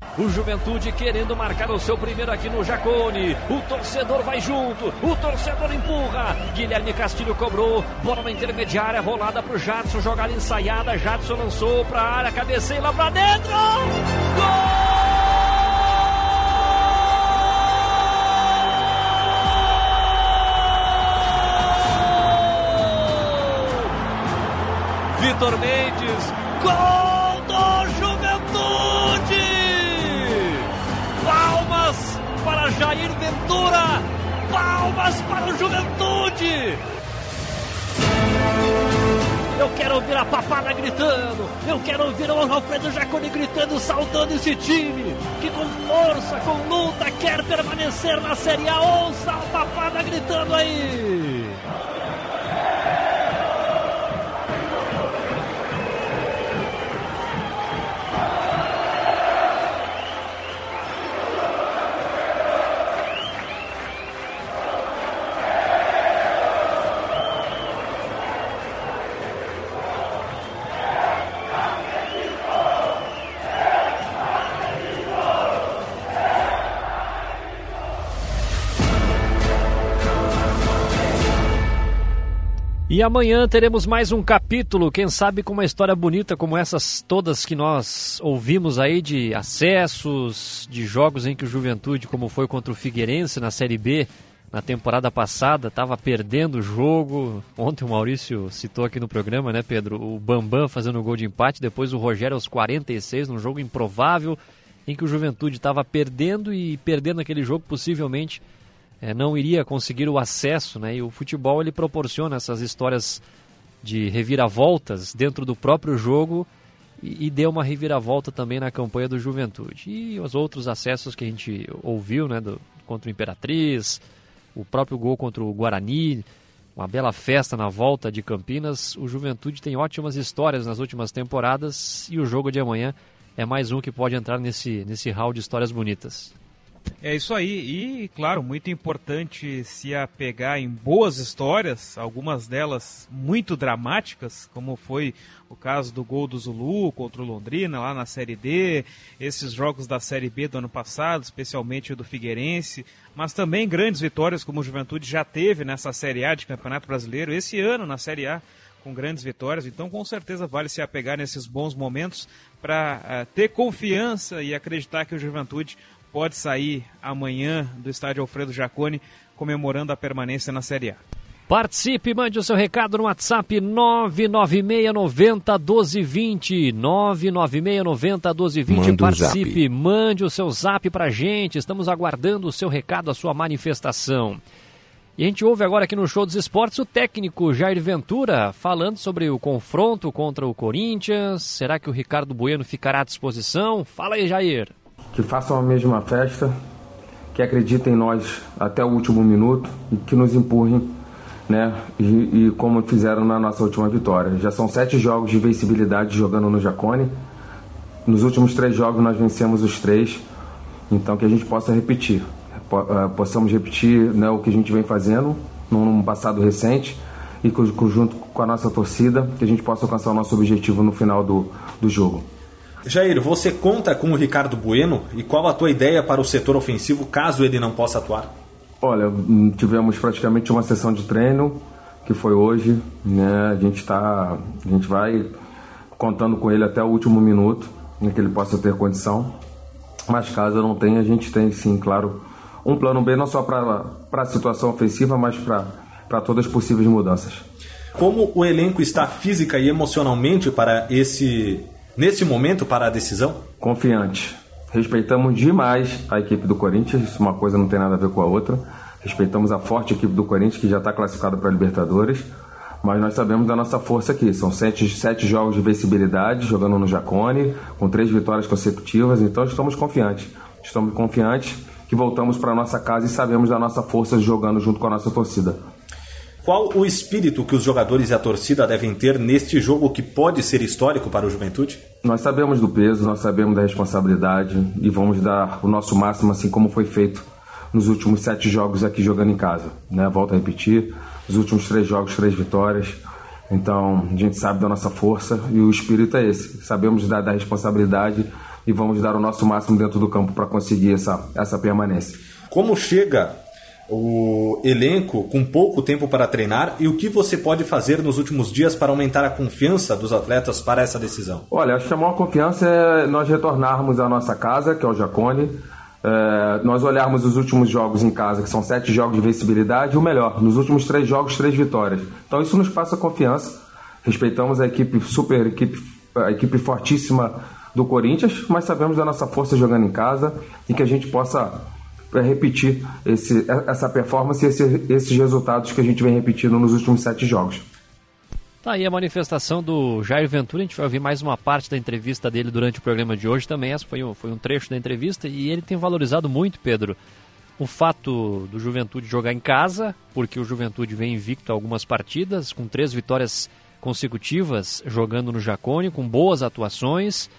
O Juventude querendo marcar o seu primeiro aqui no Jacone. O torcedor vai junto, o torcedor empurra. Guilherme Castilho cobrou, bola na intermediária, rolada pro Jadson, jogada ensaiada. Jadson lançou pra área, cabeceia lá pra dentro. Gol! Vitor Mendes, gol do Juventude! Palmas para Jair Ventura, palmas para o Juventude! Eu quero ouvir a papada gritando, eu quero ouvir o Alfredo Jaconi gritando, saudando esse time, que com força, com luta, quer permanecer na Série A. Ouça a papada gritando aí! E amanhã teremos mais um capítulo, quem sabe com uma história bonita como essas todas que nós ouvimos aí, de acessos, de jogos em que o Juventude, como foi contra o Figueirense na Série B, na temporada passada, estava perdendo o jogo. Ontem o Maurício citou aqui no programa, né, Pedro? O Bambam fazendo o gol de empate, depois o Rogério aos quarenta e seis, num jogo improvável, em que o Juventude estava perdendo e perdendo aquele jogo possivelmente É, não iria conseguir o acesso, né? E o futebol ele proporciona essas histórias de reviravoltas dentro do próprio jogo e, e deu uma reviravolta também na campanha do Juventude. E os outros acessos que a gente ouviu, né? Do, contra o Imperatriz, o próprio gol contra o Guarani, uma bela festa na volta de Campinas. O Juventude tem ótimas histórias nas últimas temporadas e o jogo de amanhã é mais um que pode entrar nesse, nesse hall de histórias bonitas. É isso aí, e claro, muito importante se apegar em boas histórias, algumas delas muito dramáticas, como foi o caso do gol do Zulu contra o Londrina lá na Série D, esses jogos da Série B do ano passado, especialmente o do Figueirense, mas também grandes vitórias como o Juventude já teve nessa Série A de Campeonato Brasileiro, esse ano na Série A com grandes vitórias, então com certeza vale se apegar nesses bons momentos para uh, ter confiança e acreditar que o Juventude pode sair amanhã do estádio Alfredo Jaconi comemorando a permanência na Série A. Participe, mande o seu recado no WhatsApp nove nove seis nove zero um dois dois zero, nove nove seis nove zero um dois dois zero. Participe, mande o seu zap pra gente, estamos aguardando o seu recado, a sua manifestação. E a gente ouve agora aqui no Show dos Esportes o técnico Jair Ventura falando sobre o confronto contra o Corinthians. Será que o Ricardo Bueno ficará à disposição? Fala aí, Jair. Que façam a mesma festa, que acreditem em nós até o último minuto e que nos empurrem, né? E, e como fizeram na nossa última vitória. Já são sete jogos de vencibilidade jogando no Jaconi. Nos últimos três jogos nós vencemos os três, então que a gente possa repetir. Possamos repetir, né, o que a gente vem fazendo num passado recente e junto com a nossa torcida, que a gente possa alcançar o nosso objetivo no final do, do jogo. Jair, você conta com o Ricardo Bueno e qual a tua ideia para o setor ofensivo caso ele não possa atuar? Olha, tivemos praticamente uma sessão de treino que foi hoje, né? A gente tá, a gente vai contando com ele até o último minuto, né, que ele possa ter condição. Mas caso não tenha, a gente tem sim, claro, um plano B não só para para a situação ofensiva, mas para para todas as possíveis mudanças. Como o elenco está física e emocionalmente para esse nesse momento para a decisão? Confiante. Respeitamos demais a equipe do Corinthians, isso uma coisa não tem nada a ver com a outra. Respeitamos a forte equipe do Corinthians, que já está classificada para a Libertadores, mas nós sabemos da nossa força aqui. São sete, sete jogos de vencibilidade, jogando no Jaconi, com três vitórias consecutivas, então estamos confiantes. Estamos confiantes que voltamos para a nossa casa e sabemos da nossa força jogando junto com a nossa torcida. Qual o espírito que os jogadores e a torcida devem ter neste jogo que pode ser histórico para o Juventude? Nós sabemos do peso, nós sabemos da responsabilidade e vamos dar o nosso máximo, assim como foi feito nos últimos sete jogos aqui jogando em casa, né? Volto a repetir, os últimos três jogos, três vitórias. Então a gente sabe da nossa força e o espírito é esse. Sabemos da, da responsabilidade, e vamos dar o nosso máximo dentro do campo para conseguir essa, essa permanência. Como chega o elenco com pouco tempo para treinar e o que você pode fazer nos últimos dias para aumentar a confiança dos atletas para essa decisão? Olha, acho que a maior confiança é nós retornarmos à nossa casa, que é o Jacone, é, nós olharmos os últimos jogos em casa, que são sete jogos de vencibilidade, e o melhor, nos últimos três jogos, três vitórias. Então isso nos passa confiança, respeitamos a equipe super, equipe, a equipe fortíssima do Corinthians, mas sabemos da nossa força jogando em casa e que a gente possa repetir esse, essa performance e esse, esses resultados que a gente vem repetindo nos últimos sete jogos. Tá aí a manifestação do Jair Ventura. A gente vai ouvir mais uma parte da entrevista dele durante o programa de hoje também. Essa foi um, foi um trecho da entrevista e ele tem valorizado muito, Pedro, o fato do Juventude jogar em casa, porque o Juventude vem invicto a algumas partidas, com três vitórias consecutivas jogando no Jacone, com boas atuações.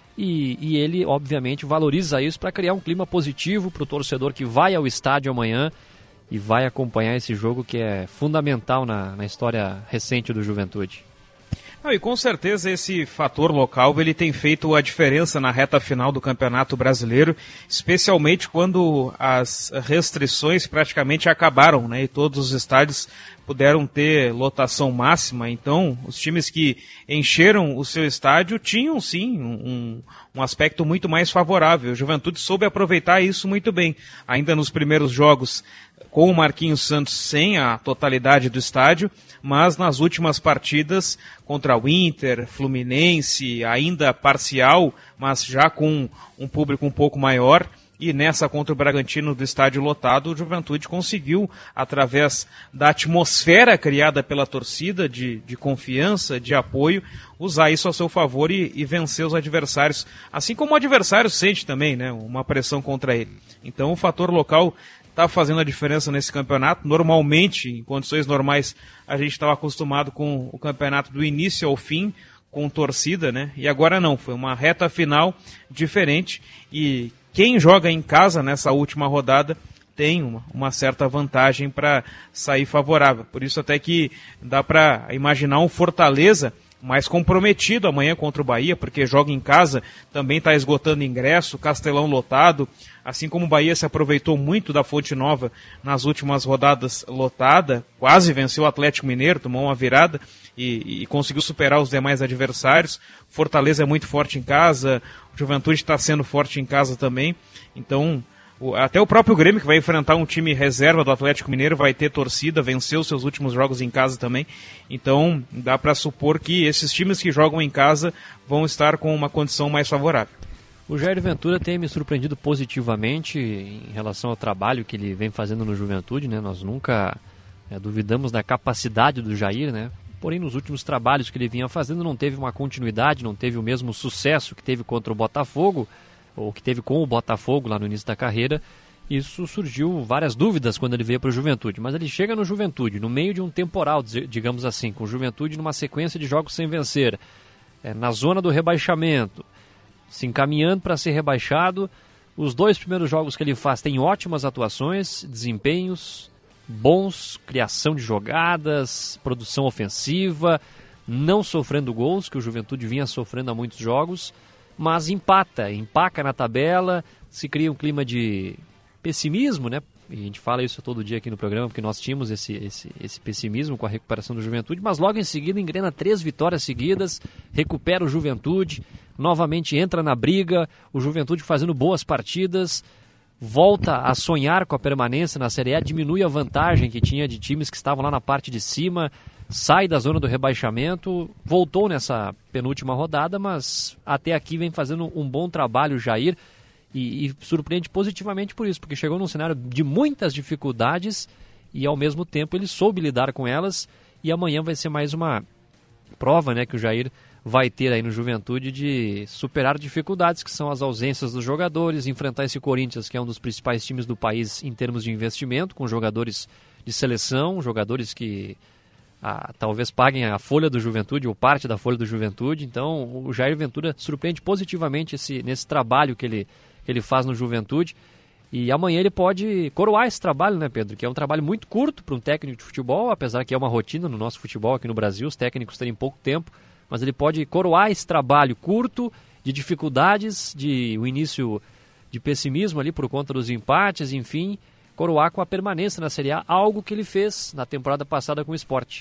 E, e ele, obviamente, valoriza isso para criar um clima positivo para o torcedor que vai ao estádio amanhã e vai acompanhar esse jogo que é fundamental na, na história recente do Juventude. Não, e com certeza esse fator local ele tem feito a diferença na reta final do Campeonato Brasileiro, especialmente quando as restrições praticamente acabaram, né, e todos os estádios puderam ter lotação máxima. Então os times que encheram o seu estádio tinham sim um, um aspecto muito mais favorável. O Juventude soube aproveitar isso muito bem, ainda nos primeiros jogos com o Marquinhos Santos sem a totalidade do estádio, mas nas últimas partidas contra o Inter, Fluminense, ainda parcial, mas já com um público um pouco maior, e nessa contra o Bragantino do estádio lotado, o Juventude conseguiu, através da atmosfera criada pela torcida, de, de confiança, de apoio, usar isso a seu favor e, e vencer os adversários, assim como o adversário sente também, né, uma pressão contra ele. Então o fator local está fazendo a diferença nesse campeonato. Normalmente, em condições normais, a gente estava acostumado com o campeonato do início ao fim, com torcida, né? E agora não, foi uma reta final diferente. E quem joga em casa nessa última rodada tem uma, uma certa vantagem para sair favorável. Por isso até que dá para imaginar um Fortaleza mais comprometido amanhã contra o Bahia, porque joga em casa, também está esgotando ingresso, Castelão lotado, assim como o Bahia se aproveitou muito da Fonte Nova nas últimas rodadas lotada, quase venceu o Atlético Mineiro, tomou uma virada e, e conseguiu superar os demais adversários. Fortaleza é muito forte em casa, o Juventude está sendo forte em casa também, então até o próprio Grêmio, que vai enfrentar um time reserva do Atlético Mineiro, vai ter torcida, venceu seus últimos jogos em casa também. Então dá para supor que esses times que jogam em casa vão estar com uma condição mais favorável. O Jair Ventura tem me surpreendido positivamente em relação ao trabalho que ele vem fazendo no Juventude, né? Nós nunca é, duvidamos da capacidade do Jair, né? Porém, nos últimos trabalhos que ele vinha fazendo não teve uma continuidade, não teve o mesmo sucesso que teve contra o Botafogo, ou que teve com o Botafogo lá no início da carreira. Isso surgiu várias dúvidas quando ele veio para o Juventude, mas ele chega no Juventude, no meio de um temporal, digamos assim, com o Juventude numa sequência de jogos sem vencer, é, na zona do rebaixamento, se encaminhando para ser rebaixado. Os dois primeiros jogos que ele faz têm ótimas atuações, desempenhos bons, criação de jogadas, produção ofensiva, não sofrendo gols, que o Juventude vinha sofrendo há muitos jogos, mas empata, empaca na tabela, se cria um clima de pessimismo, né? E a gente fala isso todo dia aqui no programa, porque nós tínhamos esse, esse, esse pessimismo com a recuperação do Juventude, mas logo em seguida engrena três vitórias seguidas, recupera o Juventude, novamente entra na briga, o Juventude fazendo boas partidas, volta a sonhar com a permanência na Série A, diminui a vantagem que tinha de times que estavam lá na parte de cima, sai da zona do rebaixamento, voltou nessa penúltima rodada, mas até aqui vem fazendo um bom trabalho o Jair, e, e surpreende positivamente por isso, porque chegou num cenário de muitas dificuldades e ao mesmo tempo ele soube lidar com elas, e amanhã vai ser mais uma prova, né, que o Jair vai ter aí no Juventude de superar dificuldades, que são as ausências dos jogadores, enfrentar esse Corinthians, que é um dos principais times do país em termos de investimento, com jogadores de seleção, jogadores que ah, talvez paguem a folha do Juventude, ou parte da folha do Juventude. Então o Jair Ventura surpreende positivamente esse, nesse trabalho que ele, que ele faz no Juventude, e amanhã ele pode coroar esse trabalho, né, Pedro? Que é um trabalho muito curto para um técnico de futebol, apesar que é uma rotina no nosso futebol aqui no Brasil, os técnicos terem pouco tempo, mas ele pode coroar esse trabalho curto de dificuldades, de o início de pessimismo ali por conta dos empates, enfim, coroar com a permanência na Série A, algo que ele fez na temporada passada com o Sport.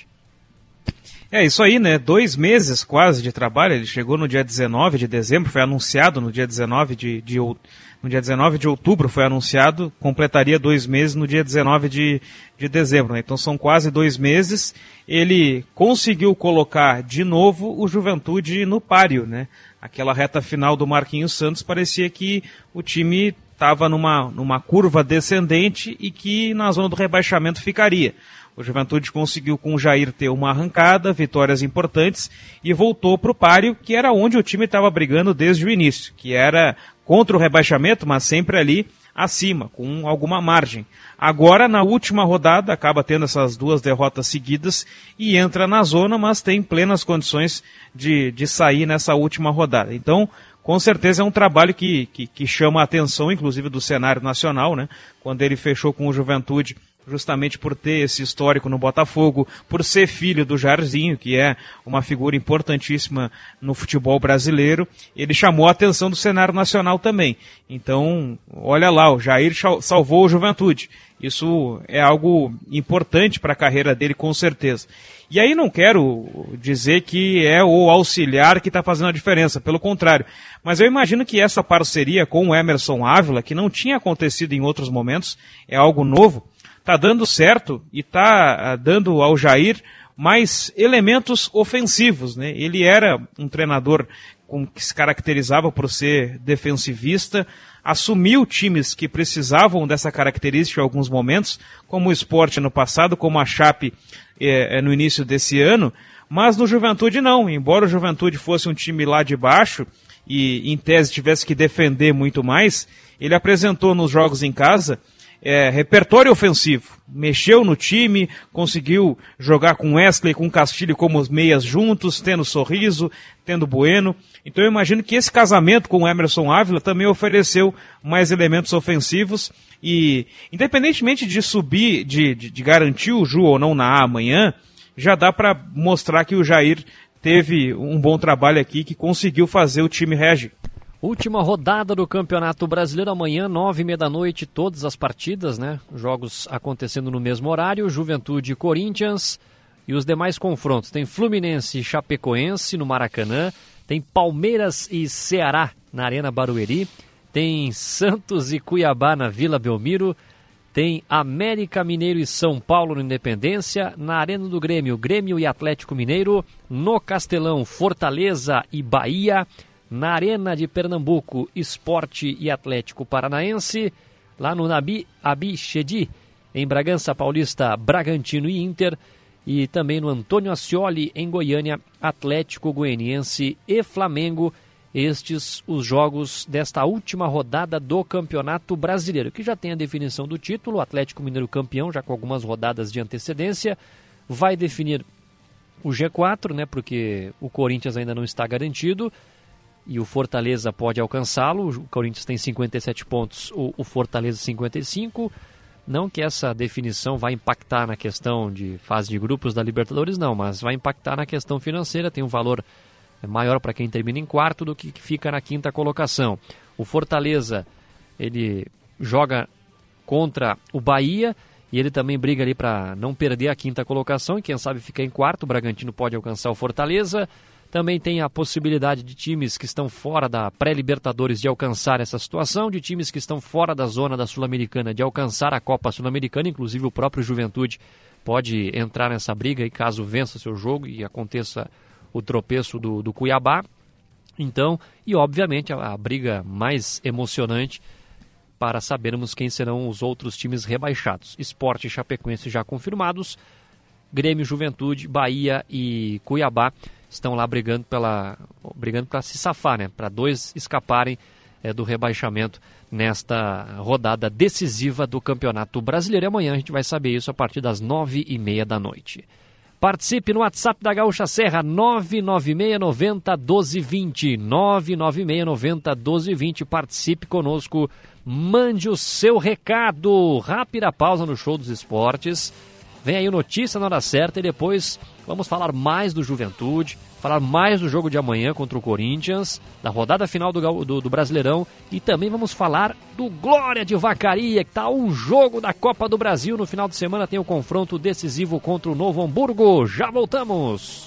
É isso aí, né? Dois meses quase de trabalho. Ele chegou no dia dezenove de dezembro, foi anunciado no dia dezenove de, de, no dia dezenove de outubro, foi anunciado, completaria dois meses no dia dezenove de, de dezembro, né? Então são quase dois meses. Ele conseguiu colocar de novo o Juventude no páreo, né? Aquela reta final do Marquinhos Santos parecia que o time estava numa, numa curva descendente e que na zona do rebaixamento ficaria. O Juventude conseguiu com o Jair ter uma arrancada, vitórias importantes e voltou para o páreo, que era onde o time estava brigando desde o início, que era contra o rebaixamento, mas sempre ali acima, com alguma margem. Agora, na última rodada, acaba tendo essas duas derrotas seguidas e entra na zona, mas tem plenas condições de, de sair nessa última rodada. Então, com certeza é um trabalho que, que, que chama a atenção, inclusive do cenário nacional, né? Quando ele fechou com o Juventude, justamente por ter esse histórico no Botafogo, por ser filho do Jairzinho, que é uma figura importantíssima no futebol brasileiro, ele chamou a atenção do cenário nacional também. Então, olha lá, o Jair salvou o Juventude. Isso é algo importante para a carreira dele, com certeza. E aí não quero dizer que é o auxiliar que está fazendo a diferença, pelo contrário. Mas eu imagino que essa parceria com o Emerson Ávila, que não tinha acontecido em outros momentos, é algo novo, está dando certo e está dando ao Jair mais elementos ofensivos, né? Ele era um treinador com, que se caracterizava por ser defensivista, assumiu times que precisavam dessa característica em alguns momentos, como o Sport no passado, como a Chape é, no início desse ano, mas no Juventude não. Embora o Juventude fosse um time lá de baixo e em tese tivesse que defender muito mais, ele apresentou nos jogos em casa É, repertório ofensivo, mexeu no time, conseguiu jogar com Wesley e com Castilho como os meias juntos, tendo Sorriso, tendo Bueno. Então eu imagino que esse casamento com o Emerson Ávila também ofereceu mais elementos ofensivos e, independentemente de subir, de, de, de garantir o Ju ou não na A amanhã, já dá para mostrar que o Jair teve um bom trabalho aqui, que conseguiu fazer o time reagir. Última rodada do Campeonato Brasileiro, amanhã, nove e meia da noite, todas as partidas, né? Jogos acontecendo no mesmo horário, Juventude e Corinthians e os demais confrontos. Tem Fluminense e Chapecoense no Maracanã, tem Palmeiras e Ceará na Arena Barueri, tem Santos e Cuiabá na Vila Belmiro, tem América Mineiro e São Paulo no Independência, na Arena do Grêmio, Grêmio e Atlético Mineiro, no Castelão, Fortaleza e Bahia, na Arena de Pernambuco, Sport e Atlético Paranaense, lá no Nabi Abichedi, em Bragança Paulista, Bragantino e Inter, e também no Antônio Ascioli, em Goiânia, Atlético Goianiense e Flamengo. Estes os jogos desta última rodada do Campeonato Brasileiro, que já tem a definição do título, o Atlético Mineiro campeão, já com algumas rodadas de antecedência, vai definir o G quatro, né, porque o Corinthians ainda não está garantido, e o Fortaleza pode alcançá-lo. O Corinthians tem cinquenta e sete pontos, o, o Fortaleza cinquenta e cinco. Não que essa definição vai impactar na questão de fase de grupos da Libertadores, não, mas vai impactar na questão financeira, tem um valor maior para quem termina em quarto do que fica na quinta colocação. O Fortaleza, ele joga contra o Bahia e ele também briga ali para não perder a quinta colocação e quem sabe ficar em quarto. O Bragantino pode alcançar o Fortaleza. Também tem a possibilidade de times que estão fora da pré-Libertadores de alcançar essa situação, de times que estão fora da zona da Sul-Americana de alcançar a Copa Sul-Americana, inclusive o próprio Juventude pode entrar nessa briga e caso vença seu jogo e aconteça o tropeço do, do Cuiabá. Então, e obviamente a, a briga mais emocionante para sabermos quem serão os outros times rebaixados. Sport e Chapecoense já confirmados, Grêmio, Juventude, Bahia e Cuiabá estão lá brigando pela brigando para se safar, né? Para dois escaparem é, do rebaixamento nesta rodada decisiva do Campeonato Brasileiro. E amanhã a gente vai saber isso a partir das nove e meia da noite. Participe no WhatsApp da Gaúcha Serra, nove nove seis nove zero um dois dois zero, nove nove seis nove zero um dois dois zero. Participe conosco, mande o seu recado. Rápida pausa no Show dos Esportes. Vem aí o Notícia na Hora Certa e depois vamos falar mais do Juventude, falar mais do jogo de amanhã contra o Corinthians, da rodada final do, do, do Brasileirão, e também vamos falar do Glória de Vacaria, que está um jogo da Copa do Brasil. No final de semana tem o confronto decisivo contra o Novo Hamburgo. Já voltamos!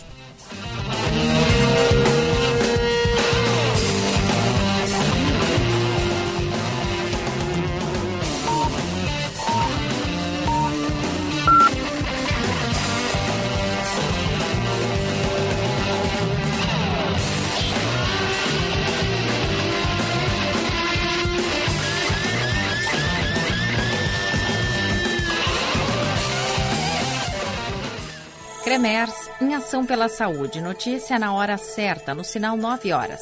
Cremers, em ação pela saúde. Notícia na hora certa, no sinal nove horas.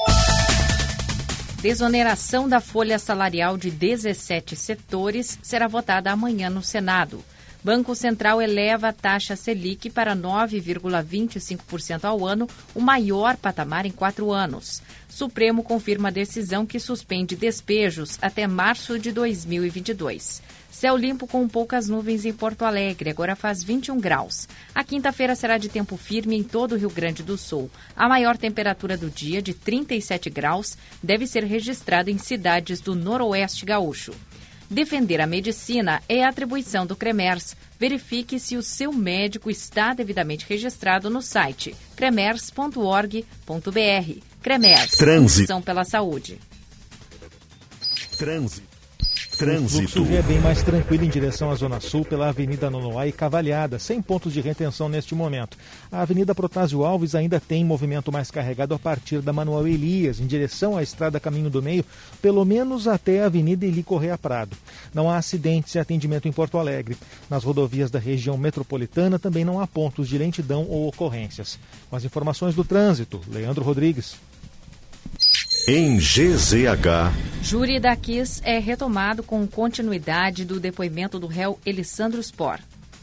Desoneração da folha salarial de dezessete setores será votada amanhã no Senado. Banco Central eleva a taxa Selic para nove vírgula vinte e cinco por cento ao ano, o maior patamar em quatro anos. Supremo confirma a decisão que suspende despejos até março de dois mil e vinte e dois. Céu limpo com poucas nuvens em Porto Alegre, agora faz vinte e um graus. A quinta-feira será de tempo firme em todo o Rio Grande do Sul. A maior temperatura do dia, de trinta e sete graus, deve ser registrada em cidades do noroeste gaúcho. Defender a medicina é atribuição do Cremers. Verifique se o seu médico está devidamente registrado no site cremers ponto org ponto br. Cremers, ação pela saúde. Trânsito. Trânsito. O fluxo é bem mais tranquilo em direção à Zona Sul pela Avenida Nonoá e Cavalhada, sem pontos de retenção neste momento. A Avenida Protásio Alves ainda tem movimento mais carregado a partir da Manuel Elias, em direção à Estrada Caminho do Meio, pelo menos até a Avenida Eli Correia Prado. Não há acidentes e atendimento em Porto Alegre. Nas rodovias da região metropolitana também não há pontos de lentidão ou ocorrências. Com as informações do trânsito, Leandro Rodrigues. Em G Z H. Júri da Kiss é retomado com continuidade do depoimento do réu Elissandro Spor.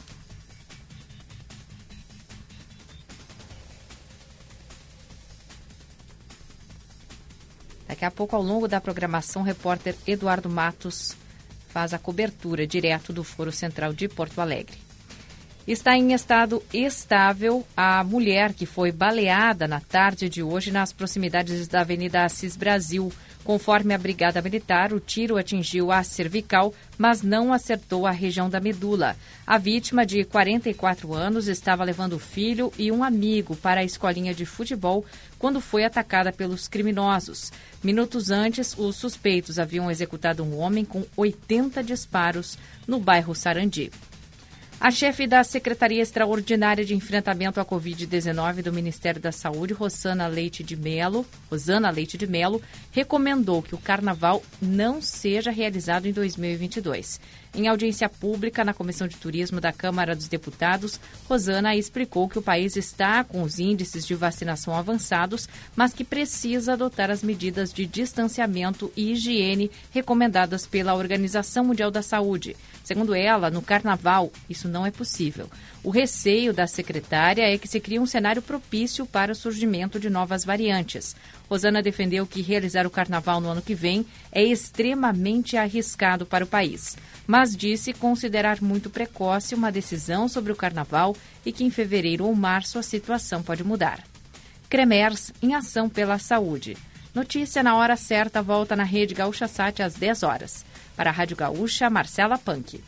Daqui a pouco, ao longo da programação, o repórter Eduardo Matos faz a cobertura direto do Foro Central de Porto Alegre. Está em estado estável a mulher que foi baleada na tarde de hoje nas proximidades da Avenida Assis Brasil. Conforme a Brigada Militar, o tiro atingiu a cervical, mas não acertou a região da medula. A vítima, de quarenta e quatro anos, estava levando o filho e um amigo para a escolinha de futebol quando foi atacada pelos criminosos. Minutos antes, os suspeitos haviam executado um homem com oitenta disparos no bairro Sarandi. A chefe da Secretaria Extraordinária de Enfrentamento à covid dezenove do Ministério da Saúde, Rosana Leite de Mello, Rosana Leite de Mello, recomendou que o carnaval não seja realizado em dois mil e vinte e dois. Em audiência pública na Comissão de Turismo da Câmara dos Deputados, Rosana explicou que o país está com os índices de vacinação avançados, mas que precisa adotar as medidas de distanciamento e higiene recomendadas pela Organização Mundial da Saúde. Segundo ela, no carnaval, isso não é possível. O receio da secretária é que se crie um cenário propício para o surgimento de novas variantes. Rosana defendeu que realizar o carnaval no ano que vem é extremamente arriscado para o país, mas disse considerar muito precoce uma decisão sobre o carnaval e que em fevereiro ou março a situação pode mudar. Cremers, em ação pela saúde. Notícia na hora certa volta na Rede Gaúcha Sat às dez horas. Para a Rádio Gaúcha, Marcela Punk.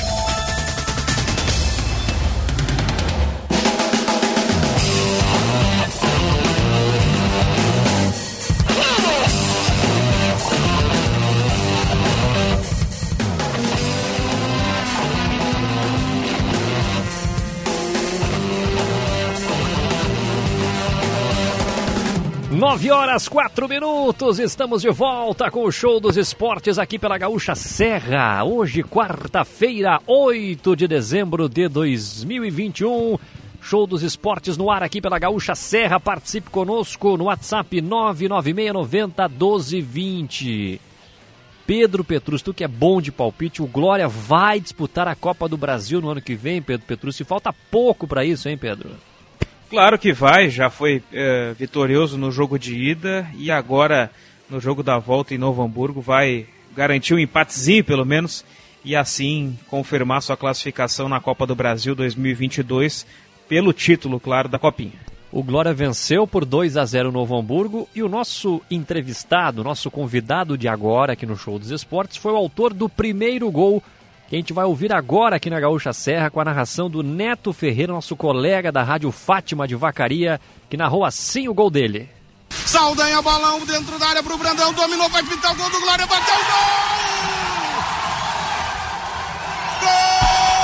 Nove horas, quatro minutos, estamos de volta com o Show dos Esportes aqui pela Gaúcha Serra. Hoje, quarta-feira, oito de dezembro de dois mil e vinte e um. Show dos Esportes no ar aqui pela Gaúcha Serra. Participe conosco no WhatsApp nove nove seis nove zero um dois dois zero. Pedro Petrus, tu que é bom de palpite, o Glória vai disputar a Copa do Brasil no ano que vem, Pedro Petrus. Se falta pouco para isso, hein, Pedro? Claro que vai, já foi é, vitorioso no jogo de ida e agora no jogo da volta em Novo Hamburgo vai garantir um empatezinho pelo menos e assim confirmar sua classificação na Copa do Brasil dois mil e vinte e dois pelo título, claro, da Copinha. O Glória venceu por dois a zero o Novo Hamburgo e o nosso entrevistado, nosso convidado de agora aqui no Show dos Esportes foi o autor do primeiro gol que a gente vai ouvir agora aqui na Gaúcha Serra com a narração do Neto Ferreira, nosso colega da Rádio Fátima de Vacaria, que narrou assim o gol dele. Saldanha, balão dentro da área pro Brandão, dominou, vai pintar o gol do Glória, bateu o gol! Gol!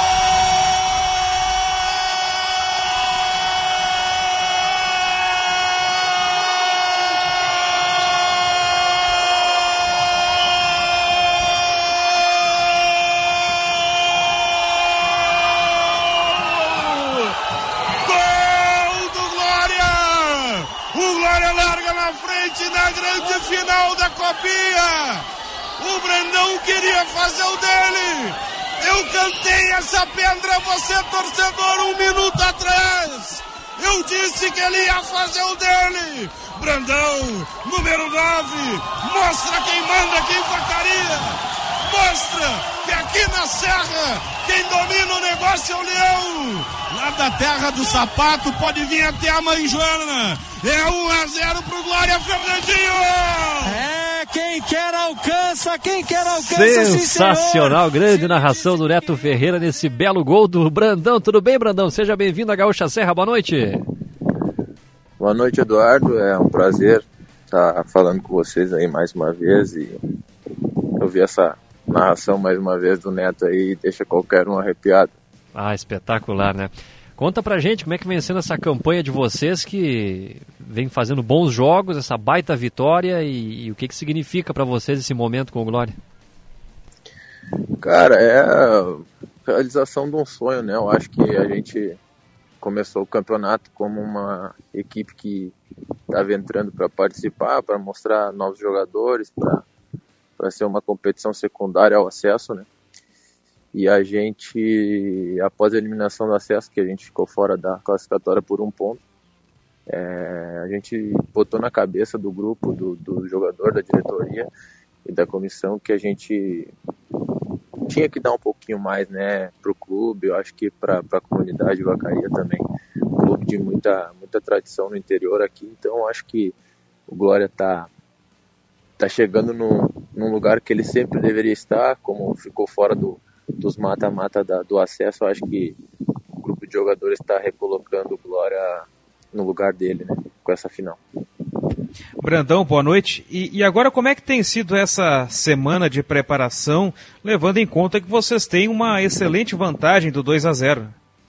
Na grande final da Copinha, o Brandão queria fazer o dele. Eu cantei essa pedra, você torcedor, um minuto atrás. Eu disse que ele ia fazer o dele. Brandão, número nove, mostra quem manda aqui em Vacaria. Mostra que aqui na Serra, quem domina o negócio é o Leão. Lá da terra do sapato pode vir até a Mãe Joana. É um a zero pro Glória, Fernandinho! É, quem quer alcança, quem quer alcança, sensacional, sim, grande narração do Neto Ferreira nesse belo gol do Brandão. Tudo bem, Brandão? Seja bem-vindo à Gaúcha Serra, boa noite. Boa noite, Eduardo, é um prazer estar falando com vocês aí mais uma vez e ouvir essa narração mais uma vez do Neto aí, deixa qualquer um arrepiado. Ah, espetacular, né? Conta pra gente como é que vem sendo essa campanha de vocês que vem fazendo bons jogos, essa baita vitória e, e o que que significa pra vocês esse momento com o Glória? Cara, é a realização de um sonho, né? Eu acho que a gente começou o campeonato como uma equipe que estava entrando para participar, para mostrar novos jogadores, para para ser uma competição secundária ao acesso, né? E a gente, após a eliminação do acesso, que a gente ficou fora da classificatória por um ponto, é, a gente botou na cabeça do grupo, do, do jogador, da diretoria e da comissão que a gente tinha que dar um pouquinho mais, né, pro clube, eu acho que para a comunidade de Vacaria também, um clube de muita, muita tradição no interior aqui, então eu acho que o Glória tá tá chegando no, num lugar que ele sempre deveria estar, como ficou fora do, dos mata-mata do acesso, eu acho que o grupo de jogadores está recolocando o Glória no lugar dele, né, com essa final. Brandão, boa noite. E, e agora como é que tem sido essa semana de preparação, levando em conta que vocês têm uma excelente vantagem do dois a zero?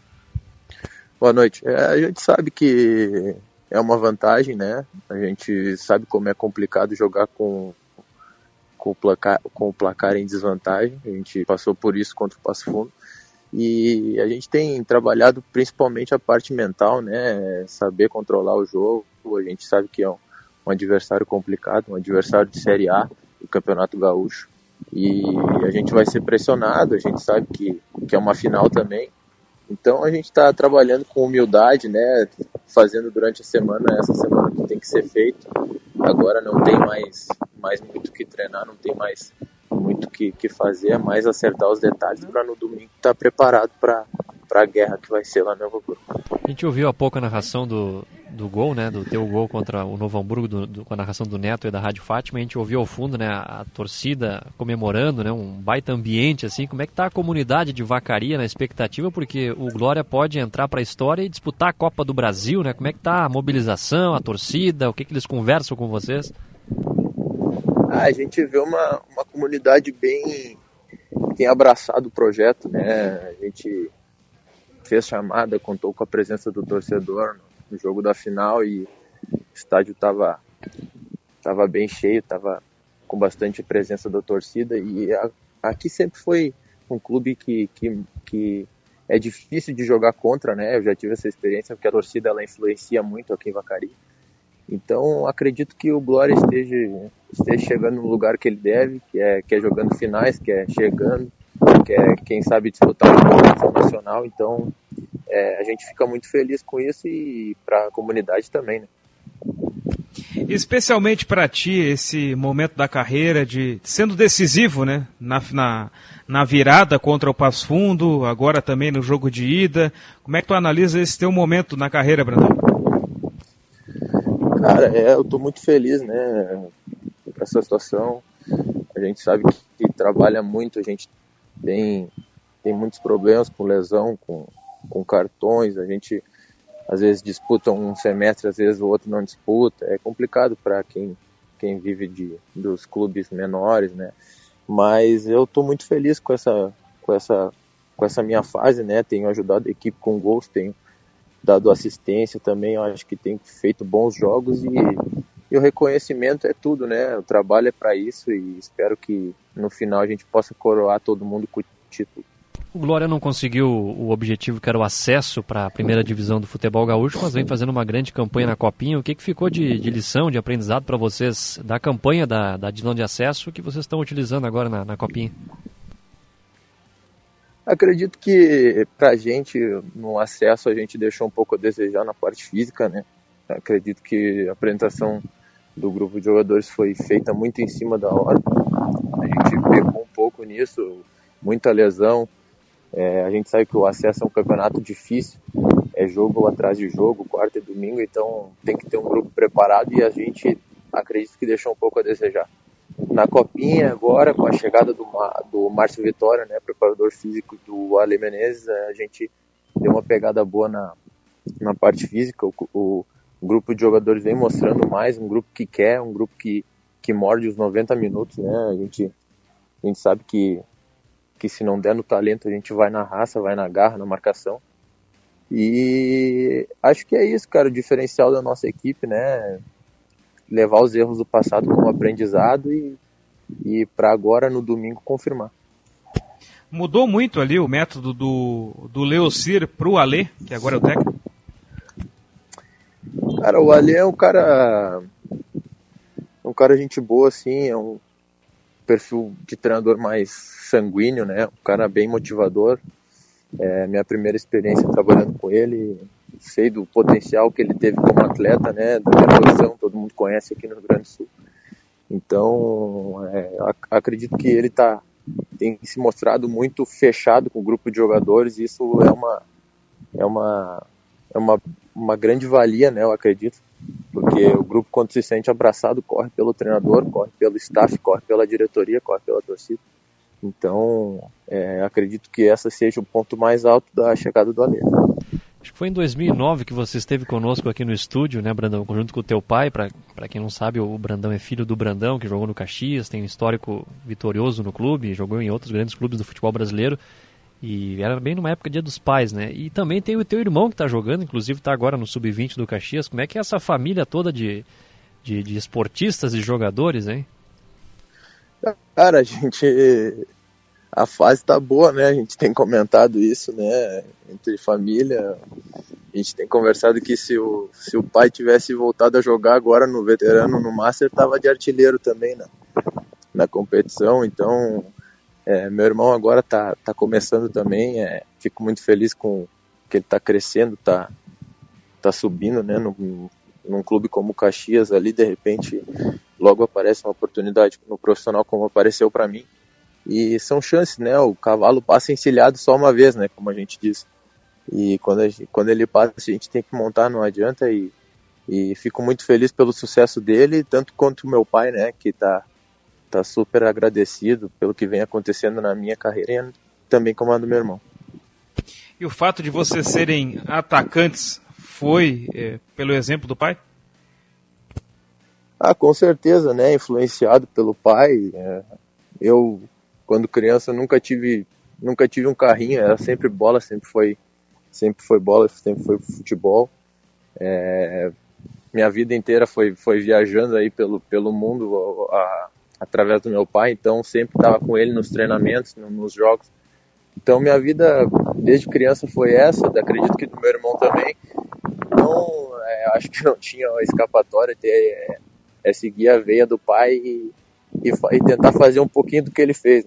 Boa noite. É, a gente sabe que é uma vantagem, né? A gente sabe como é complicado jogar com, com, o, placar, com o placar em desvantagem. A gente passou por isso contra o Passo Fundo. E a gente tem trabalhado principalmente a parte mental, né? Saber controlar o jogo. A gente sabe que é um, um adversário complicado, um adversário de Série A do Campeonato Gaúcho. E a gente vai ser pressionado, a gente sabe que, que é uma final também. Então a gente está trabalhando com humildade, né? Fazendo durante a semana, essa semana que tem que ser feito. Agora não tem mais, mais muito que treinar, não tem mais muito que, que fazer, é mais acertar os detalhes para no domingo estar preparado para a guerra que vai ser lá no Novo Hamburgo. A gente ouviu há pouco a narração do, do gol, né, do teu gol contra o Novo Hamburgo, do, do, com a narração do Neto e da Rádio Fátima. A gente ouviu ao fundo, né, a, a torcida comemorando, né, um baita ambiente, assim. Como é que está a comunidade de Vacaria na expectativa? Porque o Glória pode entrar para a história e disputar a Copa do Brasil, né? Como é que está a mobilização, a torcida? O que, que eles conversam com vocês? Ah, a gente vê uma, uma comunidade bem... tem abraçado o projeto, né? A gente fez chamada, contou com a presença do torcedor no jogo da final e o estádio estava tava bem cheio, estava com bastante presença da torcida e a, aqui sempre foi um clube que, que, que é difícil de jogar contra, né? Eu já tive essa experiência porque a torcida ela influencia muito aqui em Vacaria. Então acredito que o Glória esteja, esteja chegando no lugar que ele deve, que é, que é jogando finais, que é chegando, que é quem sabe disputar uma competição nacional. Então é, a gente fica muito feliz com isso e para a comunidade também, né? Especialmente para ti, esse momento da carreira, de sendo decisivo, né? Na, na, na virada contra o Passo Fundo, agora também no jogo de ida. Como é que tu analisa esse teu momento na carreira, Brandão? Cara, é, eu tô muito feliz, né, com essa situação. A gente sabe que, que trabalha muito, a gente tem, tem muitos problemas com lesão, com, com cartões, a gente às vezes disputa um semestre, às vezes o outro não disputa. É complicado para quem, quem vive de, dos clubes menores, né? Mas eu tô muito feliz com essa, com essa, com essa minha fase, né? Tenho ajudado a equipe com gols, tenho dado assistência também, eu acho que tenho feito bons jogos e, e o reconhecimento é tudo, né? O trabalho é para isso e espero que no final a gente possa coroar todo mundo com o título. O Glória não conseguiu o objetivo que era o acesso para a primeira divisão do futebol gaúcho, mas vem fazendo uma grande campanha na Copinha. O que, que ficou de, de lição, de aprendizado para vocês da campanha da, da divisão de acesso que vocês estão utilizando agora na, na Copinha? Acredito que pra gente, no acesso, a gente deixou um pouco a desejar na parte física, né? Acredito que a apresentação do grupo de jogadores foi feita muito em cima da hora. A gente pecou um pouco nisso, muita lesão. É, a gente sabe que o acesso é um campeonato difícil, é jogo atrás de jogo, quarta e domingo, então tem que ter um grupo preparado e a gente acredito que deixou um pouco a desejar. Na Copinha agora, com a chegada do, do Márcio Vitória, né, preparador físico do Ale Menezes, a gente deu uma pegada boa na, na parte física. O, o, o grupo de jogadores vem mostrando mais, um grupo que quer, um grupo que, que morde os noventa minutos, né? A gente, a gente sabe que, que se não der no talento, a gente vai na raça, vai na garra, na marcação. E acho que é isso, cara, o diferencial da nossa equipe, né? Levar os erros do passado como aprendizado e, e para agora, no domingo, confirmar. Mudou muito ali o método do, do Leocir para o Alê, que agora é o técnico? Cara, o Alê é um cara um cara gente boa, assim, é um perfil de treinador mais sanguíneo, né? Um cara bem motivador. É minha primeira experiência trabalhando com ele, sei do potencial que ele teve como atleta, né, da minha posição, todo mundo conhece aqui no Rio Grande do Sul. Então, é, acredito que ele tá, tem se mostrado muito fechado com o grupo de jogadores, e isso é uma, é uma, é uma, uma grande valia, né, eu acredito, porque o grupo, quando se sente abraçado, corre pelo treinador, corre pelo staff, corre pela diretoria, corre pela torcida. Então, é, acredito que essa seja o ponto mais alto da chegada do Alê. Acho que foi em dois mil e nove que você esteve conosco aqui no estúdio, né, Brandão? Junto com o teu pai. Para quem não sabe, o Brandão é filho do Brandão, que jogou no Caxias, tem um histórico vitorioso no clube, jogou em outros grandes clubes do futebol brasileiro. E era bem numa época Dia dos Pais, né? E também tem o teu irmão que está jogando, inclusive está agora no sub vinte do Caxias. Como é que é essa família toda de, de, de esportistas e jogadores, hein? Cara, a gente... A fase tá boa, né? A gente tem comentado isso, né? Entre família. A gente tem conversado que se o, se o pai tivesse voltado a jogar agora no veterano, no Master, tava de artilheiro também na, na competição. Então, é, meu irmão agora tá, tá começando também. É, fico muito feliz com que ele tá crescendo, tá, tá subindo, né? No, num clube como o Caxias ali, de repente, logo aparece uma oportunidade no profissional como apareceu para mim. E são chances, né? O cavalo passa encilhado só uma vez, né? Como a gente diz. E quando, a gente, quando ele passa, a gente tem que montar, não adianta. E, e fico muito feliz pelo sucesso dele, tanto quanto o meu pai, né? Que tá, tá super agradecido pelo que vem acontecendo na minha carreira e também como a do meu irmão. E o fato de vocês serem atacantes foi é, pelo exemplo do pai? Ah, com certeza, né? Influenciado pelo pai. É, eu... Quando criança nunca tive, nunca tive um carrinho, era sempre bola, sempre foi, sempre foi bola, sempre foi futebol. É, minha vida inteira foi, foi viajando aí pelo, pelo mundo a, a, através do meu pai, então sempre estava com ele nos treinamentos, no, nos jogos. Então minha vida desde criança foi essa, acredito que do meu irmão também. Então é, acho que não tinha escapatória, ter, é, é seguir a veia do pai e E, e tentar fazer um pouquinho do que ele fez, né?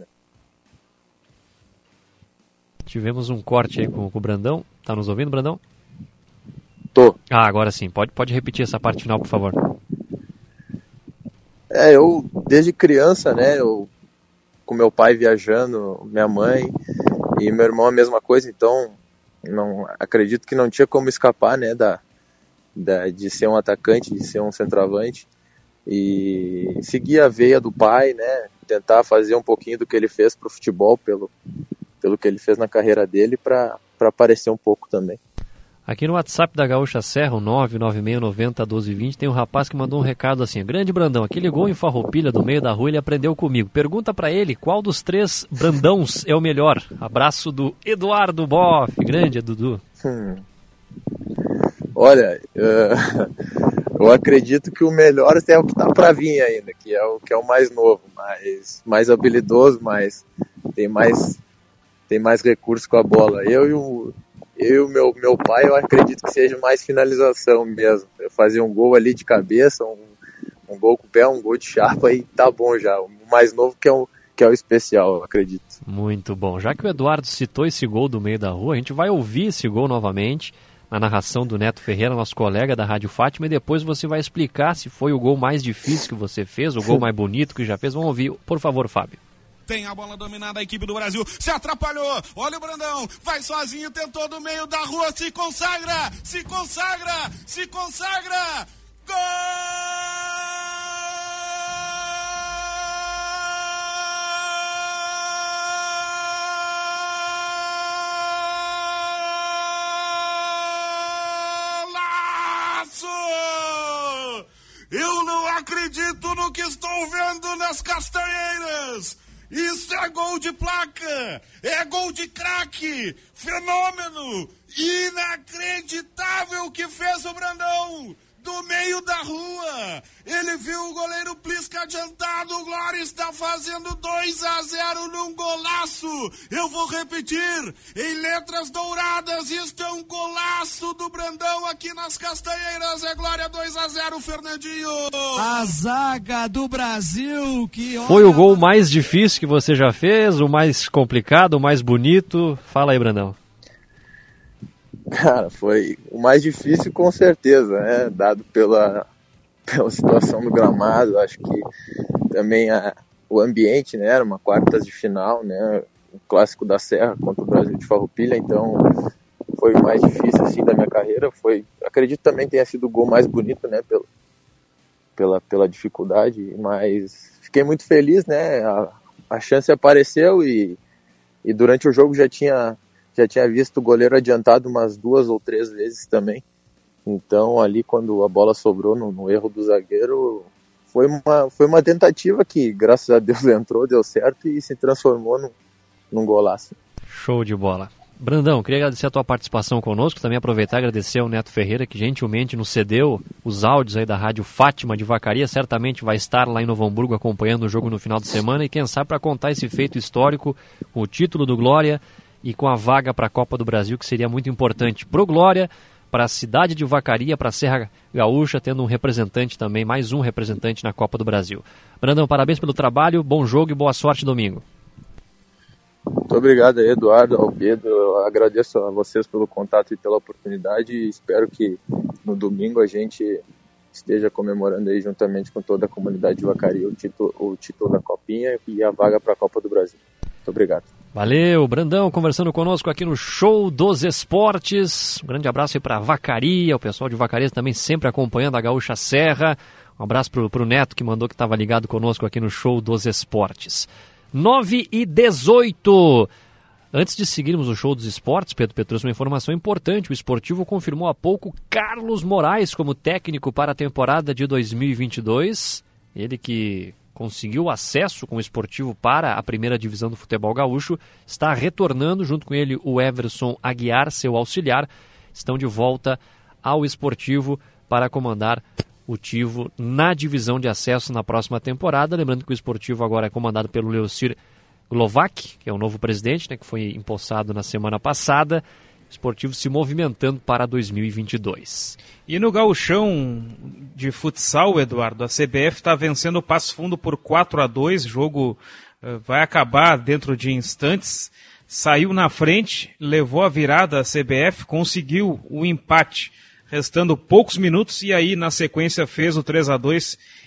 Tivemos um corte aí com, com o Brandão. Tá nos ouvindo, Brandão? Tô. Ah, agora sim. Pode, pode repetir essa parte final, por favor. É, eu, desde criança, né, eu, com meu pai viajando, minha mãe e meu irmão a mesma coisa, então não, acredito que não tinha como escapar, né, da, da, de ser um atacante, de ser um centroavante, e seguir a veia do pai, né, tentar fazer um pouquinho do que ele fez pro futebol, pelo, pelo que ele fez na carreira dele, para aparecer um pouco também. Aqui no WhatsApp da Gaúcha Serra, o nove nove seis nove zero um dois dois zero, tem um rapaz que mandou um recado assim: grande Brandão, aquele gol em Farroupilha do meio da rua ele aprendeu comigo. Pergunta pra ele qual dos três Brandãos é o melhor. Abraço do Eduardo Boff. Grande, Dudu. Hum. Olha, uh, eu acredito que o melhor é o que tá pra vir ainda, que é o, que é o mais novo, mais, mais habilidoso, mais, tem mais, tem mais recursos com a bola. Eu e o Eu e o meu, meu pai, eu acredito que seja mais finalização mesmo. Eu fazer um gol ali de cabeça, um, um gol com o pé, um gol de chapa e tá bom já. O mais novo que é o, que é o especial, eu acredito. Muito bom. Já que o Eduardo citou esse gol do meio da rua, a gente vai ouvir esse gol novamente na narração do Neto Ferreira, nosso colega da Rádio Fátima, e depois você vai explicar se foi o gol mais difícil que você fez, o gol mais bonito que já fez. Vamos ouvir, por favor, Fábio. Tem a bola dominada, a equipe do Brasil se atrapalhou, olha o Brandão, vai sozinho, tentou do meio da rua, se consagra, se consagra, se consagra, gol! Eu não acredito no que estou vendo nas Castanheiras! Isso é gol de placa, é gol de craque, fenômeno, inacreditável que fez o Brandão, do meio da rua. Ele viu o goleiro Plisca adiantado, o Glória está fazendo dois a zero num golaço. Eu vou repetir, em letras douradas, isto é um golaço do Brandão aqui nas Castanheiras, é Glória dois a zero, Fernandinho. A zaga do Brasil que... Foi o gol mais difícil que você já fez, o mais complicado, o mais bonito? Fala aí, Brandão. Cara, foi o mais difícil com certeza, né? Dado pela, pela situação do gramado, acho que também a, o ambiente, né? Era uma quartas de final, né? O clássico da Serra contra o Brasil de Farroupilha, então foi o mais difícil assim da minha carreira. Foi, acredito também tenha sido o gol mais bonito, né? Pela, pela, pela dificuldade, mas fiquei muito feliz, né? A, a chance apareceu e, e durante o jogo já tinha Já tinha visto o goleiro adiantado umas duas ou três vezes também. Então ali quando a bola sobrou no, no erro do zagueiro, foi uma, foi uma tentativa que graças a Deus entrou, deu certo e se transformou num, num golaço. Show de bola. Brandão, queria agradecer a tua participação conosco, também aproveitar e agradecer ao Neto Ferreira que gentilmente nos cedeu os áudios aí da Rádio Fátima de Vacaria, certamente vai estar lá em Novo Hamburgo acompanhando o jogo no final de semana e quem sabe para contar esse feito histórico, com o título do Glória e com a vaga para a Copa do Brasil, que seria muito importante para o Glória, para a cidade de Vacaria, para a Serra Gaúcha, tendo um representante também, mais um representante na Copa do Brasil. Brandão, parabéns pelo trabalho, bom jogo e boa sorte domingo. Muito obrigado aí, Eduardo, ao Pedro, eu agradeço a vocês pelo contato e pela oportunidade e espero que no domingo a gente esteja comemorando aí juntamente com toda a comunidade de Vacaria o título, o título da Copinha e a vaga para a Copa do Brasil. Muito obrigado. Valeu, Brandão, conversando conosco aqui no Show dos Esportes. Um grande abraço aí para Vacaria, o pessoal de Vacaria também sempre acompanhando a Gaúcha Serra. Um abraço pro, pro Neto que mandou que estava ligado conosco aqui no Show dos Esportes. nove e dezoito. Antes de seguirmos o Show dos Esportes, Pedro Petrus, uma informação importante. O Esportivo confirmou há pouco Carlos Moraes como técnico para a temporada de dois mil e vinte e dois. Ele que conseguiu acesso com o Esportivo para a primeira divisão do futebol gaúcho, está retornando junto com ele o Everson Aguiar, seu auxiliar, estão de volta ao Esportivo para comandar o Tivo na divisão de acesso na próxima temporada. Lembrando que o Esportivo agora é comandado pelo Leocir Glovac, que é o novo presidente, né, que foi empossado na semana passada. Esportivo se movimentando para dois mil e vinte e dois. E no gauchão de futsal, Eduardo, a C B F está vencendo o Passo Fundo por quatro a dois, o jogo uh, vai acabar dentro de instantes, saiu na frente, levou a virada a C B F, conseguiu o empate, restando poucos minutos, e aí na sequência fez o três a dois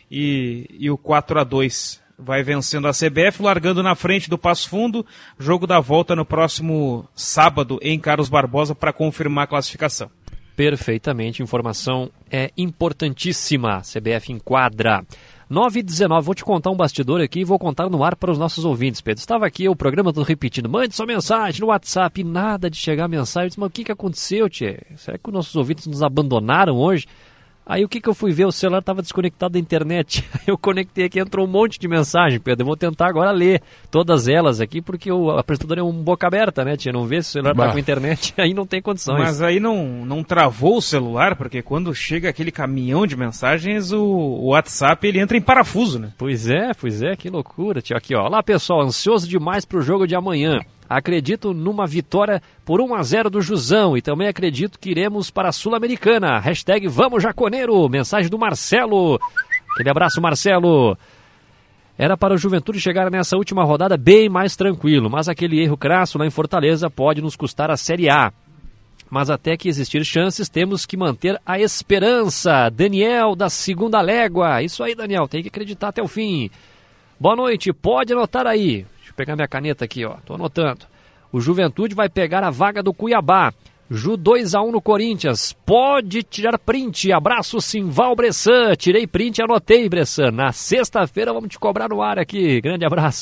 e, e o quatro a dois. Vai vencendo a C B F, largando na frente do Passo Fundo. Jogo da volta no próximo sábado em Carlos Barbosa para confirmar a classificação. Perfeitamente, informação é importantíssima. C B F enquadra. nove e dezenove, vou te contar um bastidor aqui e vou contar no ar para os nossos ouvintes, Pedro. Estava aqui, o programa todo repetindo, mande sua mensagem no WhatsApp, nada de chegar a mensagem. Eu disse, mas o que, que aconteceu, tchê? Será que os nossos ouvintes nos abandonaram hoje? Aí o que, que eu fui ver? O celular estava desconectado da internet. Eu conectei aqui, entrou um monte de mensagem, Pedro. Eu vou tentar agora ler todas elas aqui, porque o apresentador é um boca aberta, né, tia? Não vê se o celular está com internet, aí não tem condições. Mas aí não, não travou o celular, porque quando chega aquele caminhão de mensagens, o, o WhatsApp ele entra em parafuso, né? Pois é, pois é, que loucura, tia. Aqui, ó. Olá, pessoal, ansioso demais pro jogo de amanhã. Acredito numa vitória por um a zero do Jusão e também acredito que iremos para a Sul-Americana. Hashtag Vamos Jaconeiro. Mensagem do Marcelo. Aquele abraço, Marcelo. Era para o Juventude chegar nessa última rodada bem mais tranquilo, mas aquele erro crasso lá em Fortaleza pode nos custar a Série A. Mas até que existir chances, temos que manter a esperança. Daniel, da Segunda Légua. Isso aí, Daniel, tem que acreditar até o fim. Boa noite, pode anotar aí. Pegar minha caneta aqui, ó. Tô anotando. O Juventude vai pegar a vaga do Cuiabá. Ju dois a um no Corinthians. Pode tirar print. Abraço, Simval Bressan. Tirei print e anotei, Bressan. Na sexta-feira vamos te cobrar no ar aqui. Grande abraço.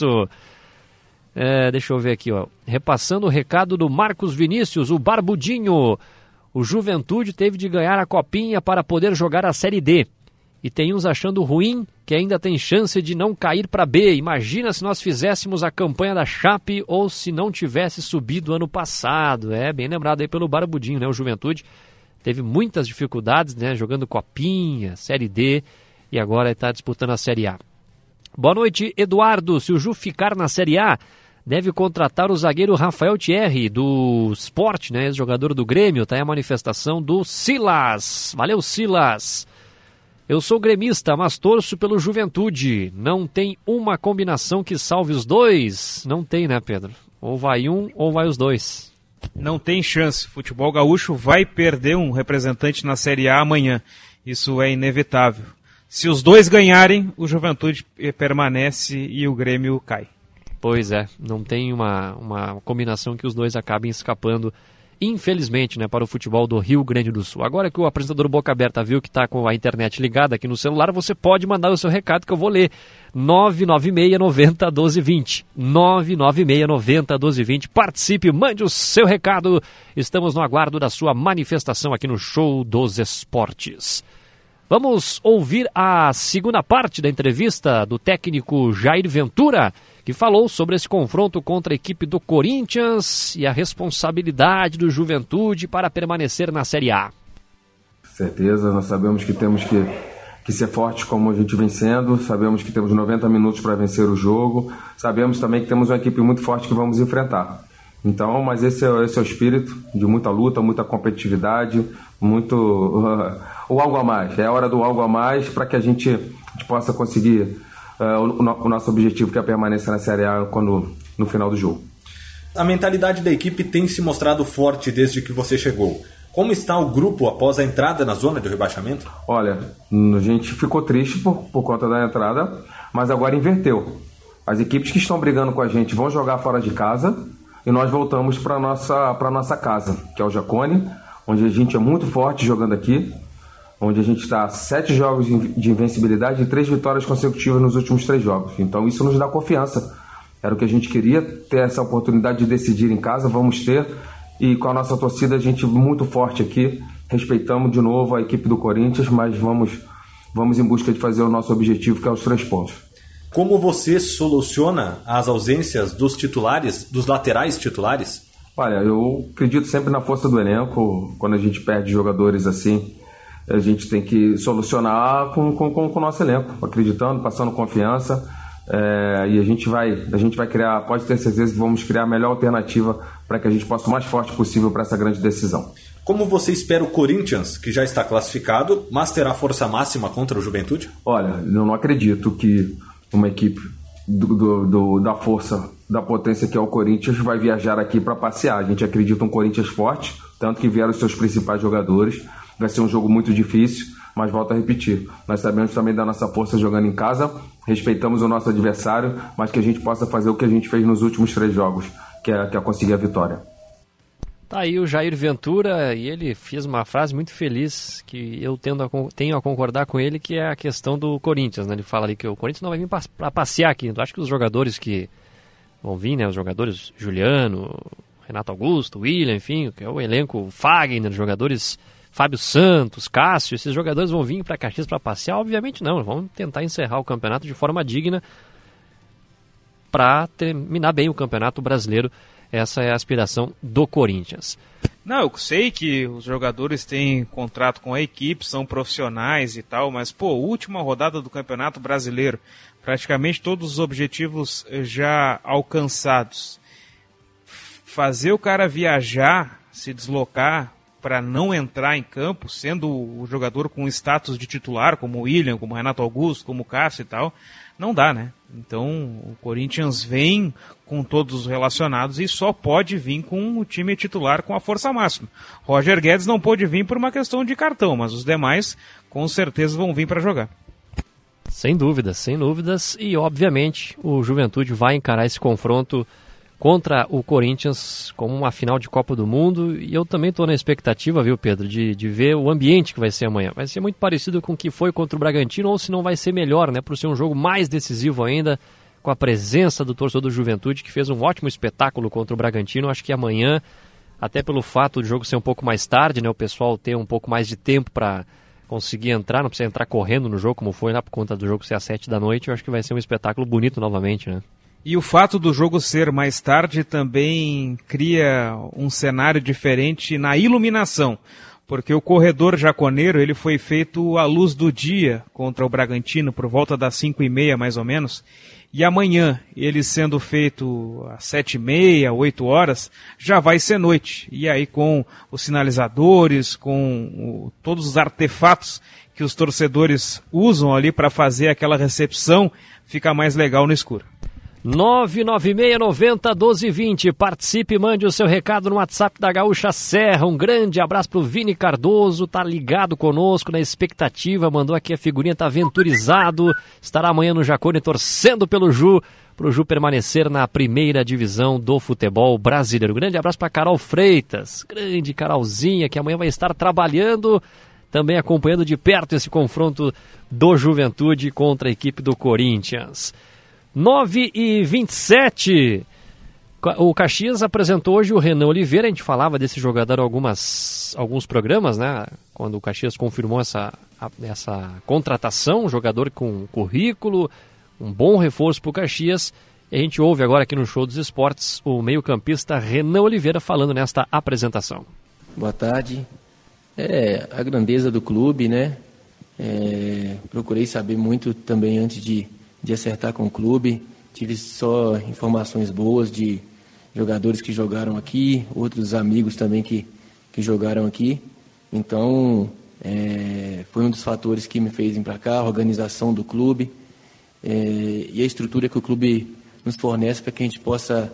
É, deixa eu ver aqui, ó. Repassando o recado do Marcos Vinícius, o Barbudinho. O Juventude teve de ganhar a copinha para poder jogar a Série D. E tem uns achando ruim que ainda tem chance de não cair para B. Imagina se nós fizéssemos a campanha da Chape ou se não tivesse subido ano passado. É, bem lembrado aí pelo Barbudinho, né? O Juventude teve muitas dificuldades, né? Jogando Copinha, Série D e agora está disputando a Série A. Boa noite, Eduardo. Se o Ju ficar na Série A, deve contratar o zagueiro Rafael Thierry, do Sport, né? Ex-jogador do Grêmio. Tá aí a manifestação do Silas. Valeu, Silas. Eu sou gremista, mas torço pelo Juventude. Não tem uma combinação que salve os dois? Não tem, né, Pedro? Ou vai um ou vai os dois. Não tem chance. Futebol gaúcho vai perder um representante na Série A amanhã. Isso é inevitável. Se os dois ganharem, o Juventude permanece e o Grêmio cai. Pois é, não tem uma, uma combinação que os dois acabem escapando, infelizmente, né, para o futebol do Rio Grande do Sul. Agora que o apresentador Boca Aberta viu que está com a internet ligada aqui no celular, você pode mandar o seu recado que eu vou ler. nove nove seis, nove zero, um dois dois zero. nove nove seis, nove zero, um dois dois zero. Participe, mande o seu recado. Estamos no aguardo da sua manifestação aqui no Show dos Esportes. Vamos ouvir a segunda parte da entrevista do técnico Jair Ventura, que falou sobre esse confronto contra a equipe do Corinthians e a responsabilidade do Juventude para permanecer na Série A. Certeza, nós sabemos que temos que, que ser fortes como a gente vem sendo, sabemos que temos noventa minutos para vencer o jogo, sabemos também que temos uma equipe muito forte que vamos enfrentar. Então, mas esse é, esse é o espírito de muita luta, muita competitividade, muito uh, o algo a mais. É a hora do algo a mais para que a gente, a gente possa conseguir uh, o, o nosso objetivo, que é a permanência na Série A quando, no final do jogo. A mentalidade da equipe tem se mostrado forte desde que você chegou. Como está o grupo após a entrada na zona de rebaixamento? Olha, a gente ficou triste por, por conta da entrada, mas agora inverteu. As equipes que estão brigando com a gente vão jogar fora de casa e nós voltamos para a nossa, para nossa casa, que é o Jacone, onde a gente é muito forte jogando aqui, onde a gente está a sete jogos de invencibilidade e três vitórias consecutivas nos últimos três jogos. Então isso nos dá confiança. Era o que a gente queria, ter essa oportunidade de decidir em casa, vamos ter. E com a nossa torcida, a gente muito forte aqui. Respeitamos de novo a equipe do Corinthians, mas vamos, vamos em busca de fazer o nosso objetivo, que é os três pontos. Como você soluciona as ausências dos titulares, dos laterais titulares? Olha, eu acredito sempre na força do elenco. Quando a gente perde jogadores assim, a gente tem que solucionar com, com, com o nosso elenco, acreditando, passando confiança. É, e a gente vai, a gente vai criar, pode ter certeza que vamos criar a melhor alternativa para que a gente possa o mais forte possível para essa grande decisão. Como você espera o Corinthians, que já está classificado, mas terá força máxima contra o Juventude? Olha, eu não acredito que uma equipe do, do, do, da força, da potência que é o Corinthians vai viajar aqui para passear. A gente acredita um Corinthians forte, tanto que vieram os seus principais jogadores. Vai ser um jogo muito difícil. mas volto a repetir, nós sabemos também da nossa força jogando em casa, respeitamos o nosso adversário, mas que a gente possa fazer o que a gente fez nos últimos três jogos, que é, que é conseguir a vitória. Tá aí o Jair Ventura, e ele fez uma frase muito feliz, que eu tendo a, tenho a concordar com ele, que é a questão do Corinthians, né? Ele fala ali que o Corinthians não vai vir para passear aqui. Eu acho que os jogadores que vão vir, né? Os jogadores Juliano, Renato Augusto, William, enfim, que é o elenco Fagner, jogadores Fábio Santos, Cássio, esses jogadores vão vir para Caxias para passear? Obviamente não, vamos tentar encerrar o campeonato de forma digna para terminar bem o Campeonato Brasileiro. Essa é a aspiração do Corinthians. Não, eu sei que os jogadores têm contrato com a equipe, são profissionais e tal, mas, pô, última rodada do Campeonato Brasileiro, praticamente todos os objetivos já alcançados. Fazer o cara viajar, se deslocar para não entrar em campo, sendo o jogador com status de titular, como o William, como o Renato Augusto, como o Cássio e tal, não dá, né? Então o Corinthians vem com todos os relacionados e só pode vir com o time titular com a força máxima. Roger Guedes não pôde vir por uma questão de cartão, mas os demais com certeza vão vir para jogar. Sem dúvidas, sem dúvidas. E obviamente o Juventude vai encarar esse confronto contra o Corinthians como uma final de Copa do Mundo, e eu também estou na expectativa, viu, Pedro, de, de ver o ambiente que vai ser amanhã. Vai ser muito parecido com o que foi contra o Bragantino, ou se não vai ser melhor, né, por ser um jogo mais decisivo ainda, com a presença do torcedor do Juventude, que fez um ótimo espetáculo contra o Bragantino. Acho que amanhã, até pelo fato do jogo ser um pouco mais tarde, né, o pessoal ter um pouco mais de tempo para conseguir entrar, não precisa entrar correndo no jogo, como foi lá por conta do jogo ser às sete da noite, eu acho que vai ser um espetáculo bonito novamente, né. E o fato do jogo ser mais tarde também cria um cenário diferente na iluminação, porque o corredor jaconeiro ele foi feito à luz do dia contra o Bragantino por volta das cinco e meia mais ou menos, e amanhã ele sendo feito às sete e meia, oito horas, já vai ser noite, e aí com os sinalizadores, com o, todos os artefatos que os torcedores usam ali para fazer aquela recepção, fica mais legal no escuro. nove nove seis nove zero um dois dois zero. Participe e mande o seu recado no WhatsApp da Gaúcha Serra. Um grande abraço pro Vini Cardoso, tá ligado conosco na expectativa, mandou aqui a figurinha, tá aventurizado, estará amanhã no Jacone torcendo pelo Ju, pro Ju permanecer na primeira divisão do futebol brasileiro. Grande abraço pra Carol Freitas, grande Carolzinha, que amanhã vai estar trabalhando, também acompanhando de perto esse confronto do Juventude contra a equipe do Corinthians. nove e vinte e sete. O Caxias apresentou hoje o Renan Oliveira. A gente falava desse jogador em algumas, alguns programas, né? Quando o Caxias confirmou essa, essa contratação, um jogador com currículo, um bom reforço para o Caxias. E a gente ouve agora aqui no Show dos Esportes o meio-campista Renan Oliveira falando nesta apresentação. Boa tarde. É a grandeza do clube, né? É, procurei saber muito também antes de de acertar com o clube, tive só informações boas de jogadores que jogaram aqui, outros amigos também que, que jogaram aqui, então é, foi um dos fatores que me fez vir para cá, a organização do clube é, e a estrutura que o clube nos fornece para que a gente possa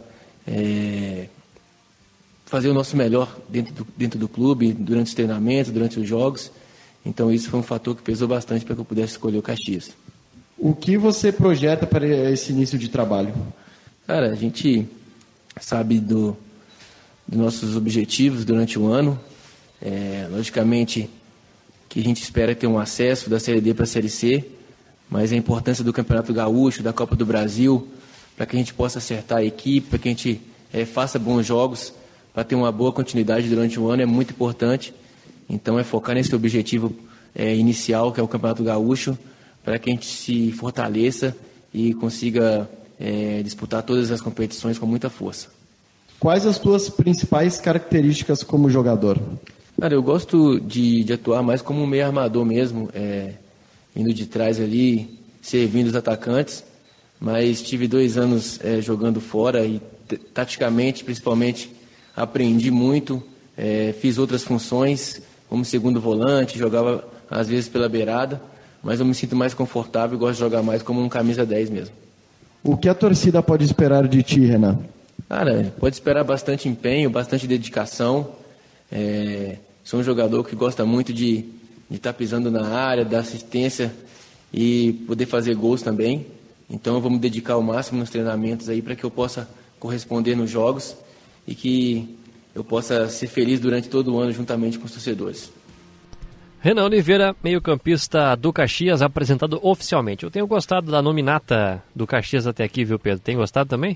é, fazer o nosso melhor dentro do, dentro do clube, durante os treinamentos, durante os jogos, então isso foi um fator que pesou bastante para que eu pudesse escolher o Caxias. O que você projeta para esse início de trabalho? Cara, a gente sabe do, dos nossos objetivos durante o ano. É, logicamente que a gente espera ter um acesso da Série D para a Série C, mas a importância do Campeonato Gaúcho, da Copa do Brasil, para que a gente possa acertar a equipe, para que a gente é, faça bons jogos, para ter uma boa continuidade durante o ano é muito importante. Então é focar nesse objetivo é, inicial, que é o Campeonato Gaúcho, para que a gente se fortaleça e consiga é, disputar todas as competições com muita força. Quais as tuas principais características como jogador? Cara, eu gosto de, de atuar mais como um meio armador mesmo, é, indo de trás ali, servindo os atacantes, mas tive dois anos é, jogando fora e taticamente, principalmente, aprendi muito, é, fiz outras funções, como segundo volante, jogava às vezes pela beirada, mas eu me sinto mais confortável e gosto de jogar mais como um camisa dez mesmo. O que a torcida pode esperar de ti, Renan? Cara, pode esperar bastante empenho, bastante dedicação. É, sou um jogador que gosta muito de, de estar pisando na área, dar assistência e poder fazer gols também. Então eu vou me dedicar ao máximo nos treinamentos aí para que eu possa corresponder nos jogos e que eu possa ser feliz durante todo o ano juntamente com os torcedores. Renan Oliveira, meio-campista do Caxias, apresentado oficialmente. Eu tenho gostado da nominata do Caxias até aqui, viu, Pedro? Tem gostado também?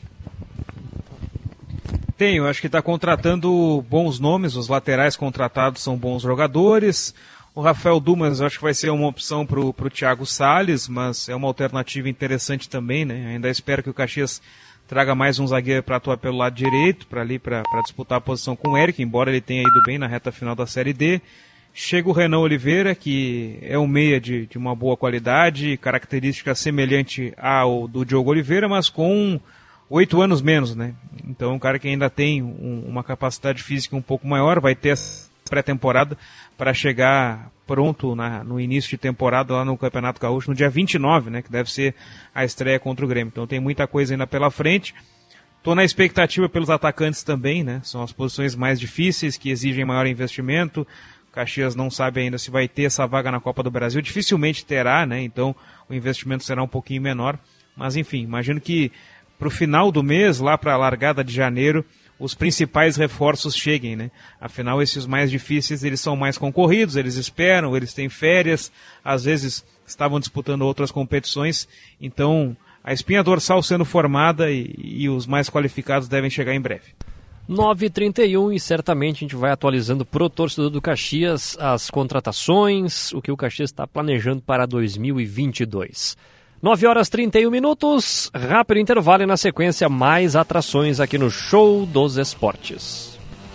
Tenho, acho que está contratando bons nomes, os laterais contratados são bons jogadores. O Rafael Dumas acho que vai ser uma opção para o Thiago Salles, mas é uma alternativa interessante também, né? Ainda espero que o Caxias traga mais um zagueiro para atuar pelo lado direito, para ali para disputar a posição com o Eric, embora ele tenha ido bem na reta final da Série D. Chega o Renan Oliveira, que é um meia de, de uma boa qualidade, característica semelhante ao do Diogo Oliveira, mas com oito anos menos, né? Então um cara que ainda tem um, uma capacidade física um pouco maior, vai ter essa pré-temporada para chegar pronto na, no início de temporada lá no Campeonato Gaúcho, no dia vinte e nove, né? Que deve ser a estreia contra o Grêmio. Então tem muita coisa ainda pela frente. Estou na expectativa pelos atacantes também, né? São as posições mais difíceis, que exigem maior investimento. Caxias não sabe ainda se vai ter essa vaga na Copa do Brasil, dificilmente terá, né? Então o investimento será um pouquinho menor, mas enfim, imagino que para o final do mês, lá para a largada de janeiro, os principais reforços cheguem, né? Afinal, esses mais difíceis, eles são mais concorridos, eles esperam, eles têm férias, às vezes estavam disputando outras competições, então a espinha dorsal sendo formada e, e os mais qualificados devem chegar em breve. nove e trinta e um e certamente a gente vai atualizando pro torcedor do Caxias as contratações, o que o Caxias está planejando para dois mil e vinte e dois. nove horas e trinta e um minutos, rápido intervalo e na sequência mais atrações aqui no Show dos Esportes.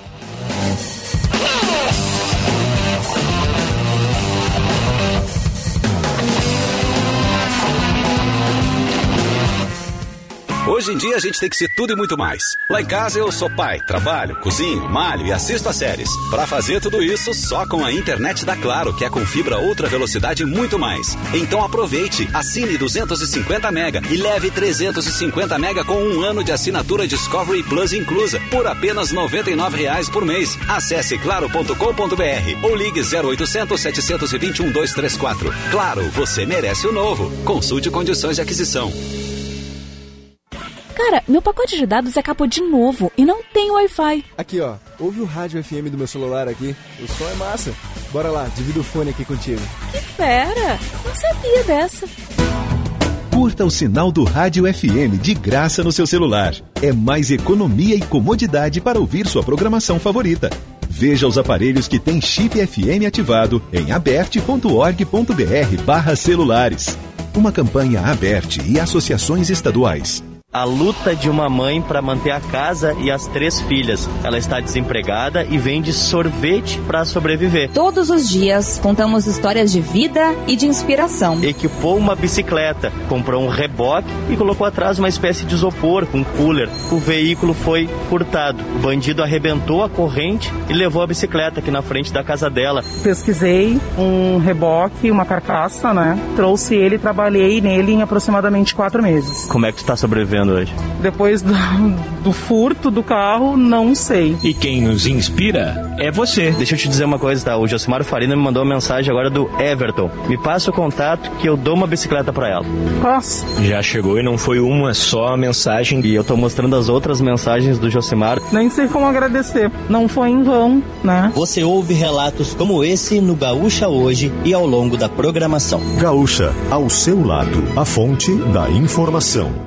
Hoje em dia a gente tem que ser tudo e muito mais. Lá em casa eu sou pai, trabalho, cozinho, malho e assisto a séries. Pra fazer tudo isso só com a internet da Claro, que é com fibra ultra velocidade e muito mais. Então aproveite, assine duzentos e cinquenta mega e leve trezentos e cinquenta mega com um ano de assinatura Discovery Plus inclusa, por apenas noventa e nove reais por mês. Acesse claro ponto com ponto br ou ligue zero oitocentos, setecentos e vinte e um, dois três quatro. Claro, você merece o novo. Consulte condições de aquisição. Cara, meu pacote de dados acabou de novo e não tem Wi-Fi. Aqui, ó. Ouve o rádio F M do meu celular aqui. O som é massa. Bora lá, divido o fone aqui contigo. Que fera! Não sabia dessa. Curta o sinal do Rádio F M de graça no seu celular. É mais economia e comodidade para ouvir sua programação favorita. Veja os aparelhos que têm chip F M ativado em aberte ponto org ponto br barra celulares. Uma campanha Aberte e associações estaduais. A luta de uma mãe para manter a casa e as três filhas. Ela está desempregada e vende sorvete para sobreviver. Todos os dias contamos histórias de vida e de inspiração. Equipou uma bicicleta, comprou um reboque e colocou atrás uma espécie de isopor com cooler. O veículo foi furtado. O bandido arrebentou a corrente e levou a bicicleta aqui na frente da casa dela. Pesquisei um reboque, uma carcaça, né? Trouxe ele e trabalhei nele em aproximadamente quatro meses. Como é que tu está sobrevivendo hoje? Depois do, do furto do carro, não sei. E quem nos inspira é você. Deixa eu te dizer uma coisa, tá? O Josimar Farina me mandou uma mensagem agora do Everton. Me passa o contato que eu dou uma bicicleta pra ela. Passa. Já chegou e não foi uma só a mensagem. E eu tô mostrando as outras mensagens do Josimar. Nem sei como agradecer. Não foi em vão, né? Você ouve relatos como esse no Gaúcha Hoje e ao longo da programação. Gaúcha, ao seu lado, a fonte da informação.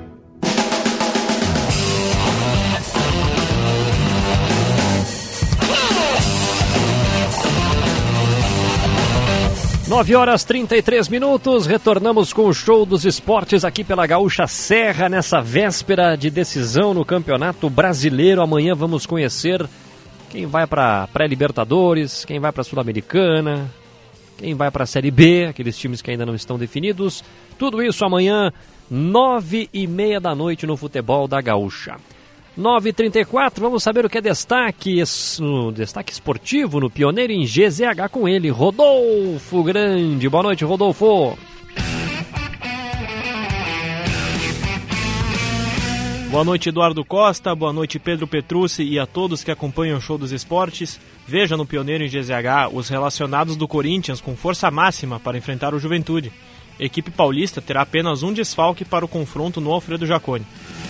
nove horas e trinta e três minutos, retornamos com o Show dos Esportes aqui pela Gaúcha Serra, nessa véspera de decisão no Campeonato Brasileiro. Amanhã vamos conhecer quem vai para pré-Libertadores, quem vai para a Sul-Americana, quem vai para a Série B, aqueles times que ainda não estão definidos. Tudo isso amanhã, nove e meia da noite no futebol da Gaúcha. nove e trinta e quatro, vamos saber o que é destaque, no destaque esportivo no Pioneiro em G Z H com ele, Rodolfo Grande. Boa noite, Rodolfo. Boa noite, Eduardo Costa, boa noite, Pedro Petrucci e a todos que acompanham o Show dos Esportes. Veja no Pioneiro em G Z H os relacionados do Corinthians com força máxima para enfrentar o Juventude. A equipe paulista terá apenas um desfalque para o confronto no Alfredo Jaconi.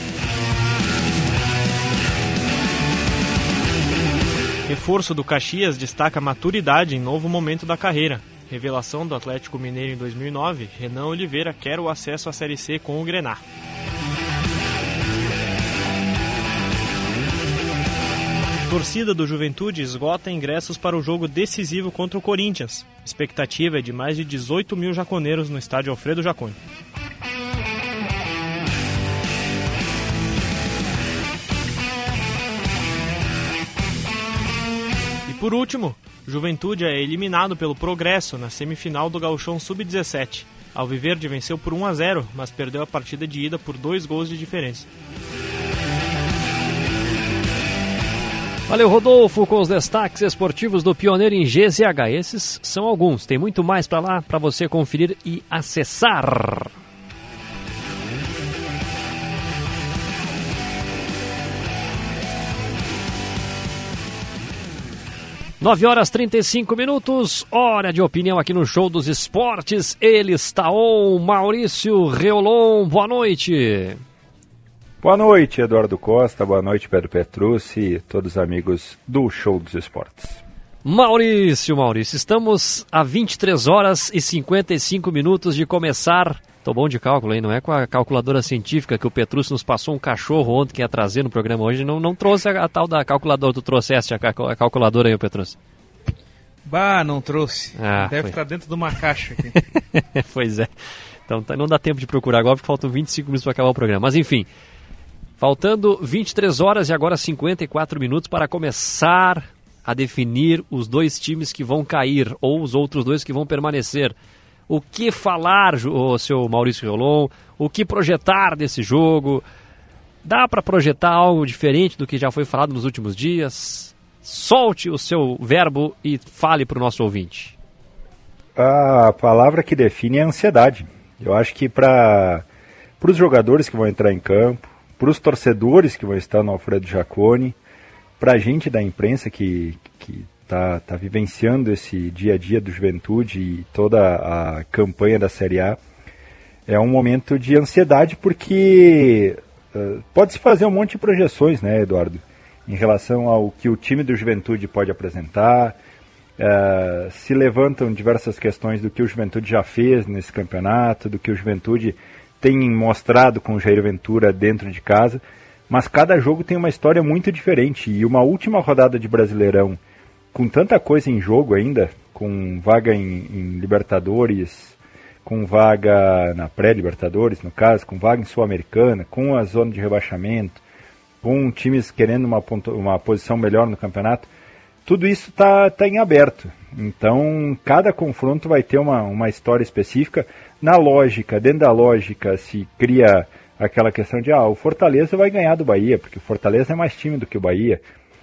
Reforço do Caxias destaca maturidade em novo momento da carreira. Revelação do Atlético Mineiro em dois mil e nove, Renan Oliveira quer o acesso à Série C com o Grená. Torcida do Juventude esgota ingressos para o jogo decisivo contra o Corinthians. Expectativa é de mais de dezoito mil jaconeiros no estádio Alfredo Jaconi. E por último, Juventude é eliminado pelo Progresso na semifinal do Gauchão sub dezessete. Alviverde venceu por um a zero, mas perdeu a partida de ida por dois gols de diferença. Valeu, Rodolfo, com os destaques esportivos do Pioneiro em G Z H. Esses são alguns, tem muito mais para lá para você conferir e acessar. nove horas e trinta e cinco minutos, hora de opinião aqui no Show dos Esportes. Ele está on, Maurício Reolon, boa noite. Boa noite, Eduardo Costa, boa noite, Pedro Petrucci e todos os amigos do Show dos Esportes. Maurício, Maurício, estamos a vinte e três horas e cinquenta e cinco minutos de começar. Tô bom de cálculo, hein? Não é com a calculadora científica que o Petrucci nos passou um cachorro ontem que ia trazer no programa hoje. Não, não trouxe a, a tal da calculadora. Tu trouxeste a, a calculadora aí, o Petrucci? Bah, não trouxe. Ah, Deve foi. estar dentro de uma caixa aqui. Pois é. Então tá, não dá tempo de procurar agora porque faltam vinte e cinco minutos para acabar o programa. Mas enfim, faltando vinte e três horas e agora cinquenta e quatro minutos para começar a definir os dois times que vão cair ou os outros dois que vão permanecer. O que falar, o seu Maurício Reolon? O que projetar desse jogo? Dá para projetar algo diferente do que já foi falado nos últimos dias? Solte o seu verbo e fale para o nosso ouvinte. A palavra que define é ansiedade. Eu acho que para os jogadores que vão entrar em campo, para os torcedores que vão estar no Alfredo Jaconi, para a gente da imprensa que que está tá vivenciando esse dia a dia do Juventude e toda a campanha da Série A, é um momento de ansiedade porque uh, pode-se fazer um monte de projeções, né, Eduardo, em relação ao que o time do Juventude pode apresentar. Uh, se levantam diversas questões do que o Juventude já fez nesse campeonato, do que o Juventude tem mostrado com o Jair Ventura dentro de casa, mas cada jogo tem uma história muito diferente, e uma última rodada de Brasileirão com tanta coisa em jogo ainda, com vaga em, em Libertadores, com vaga na pré-Libertadores, no caso, com vaga em Sul-Americana, com a zona de rebaixamento, com times querendo uma, uma posição melhor no campeonato, tudo isso está tá em aberto. Então, cada confronto vai ter uma, uma história específica. Na lógica, dentro da lógica, se cria aquela questão de, ah, o Fortaleza vai ganhar do Bahia, porque o Fortaleza é mais time do que o Bahia.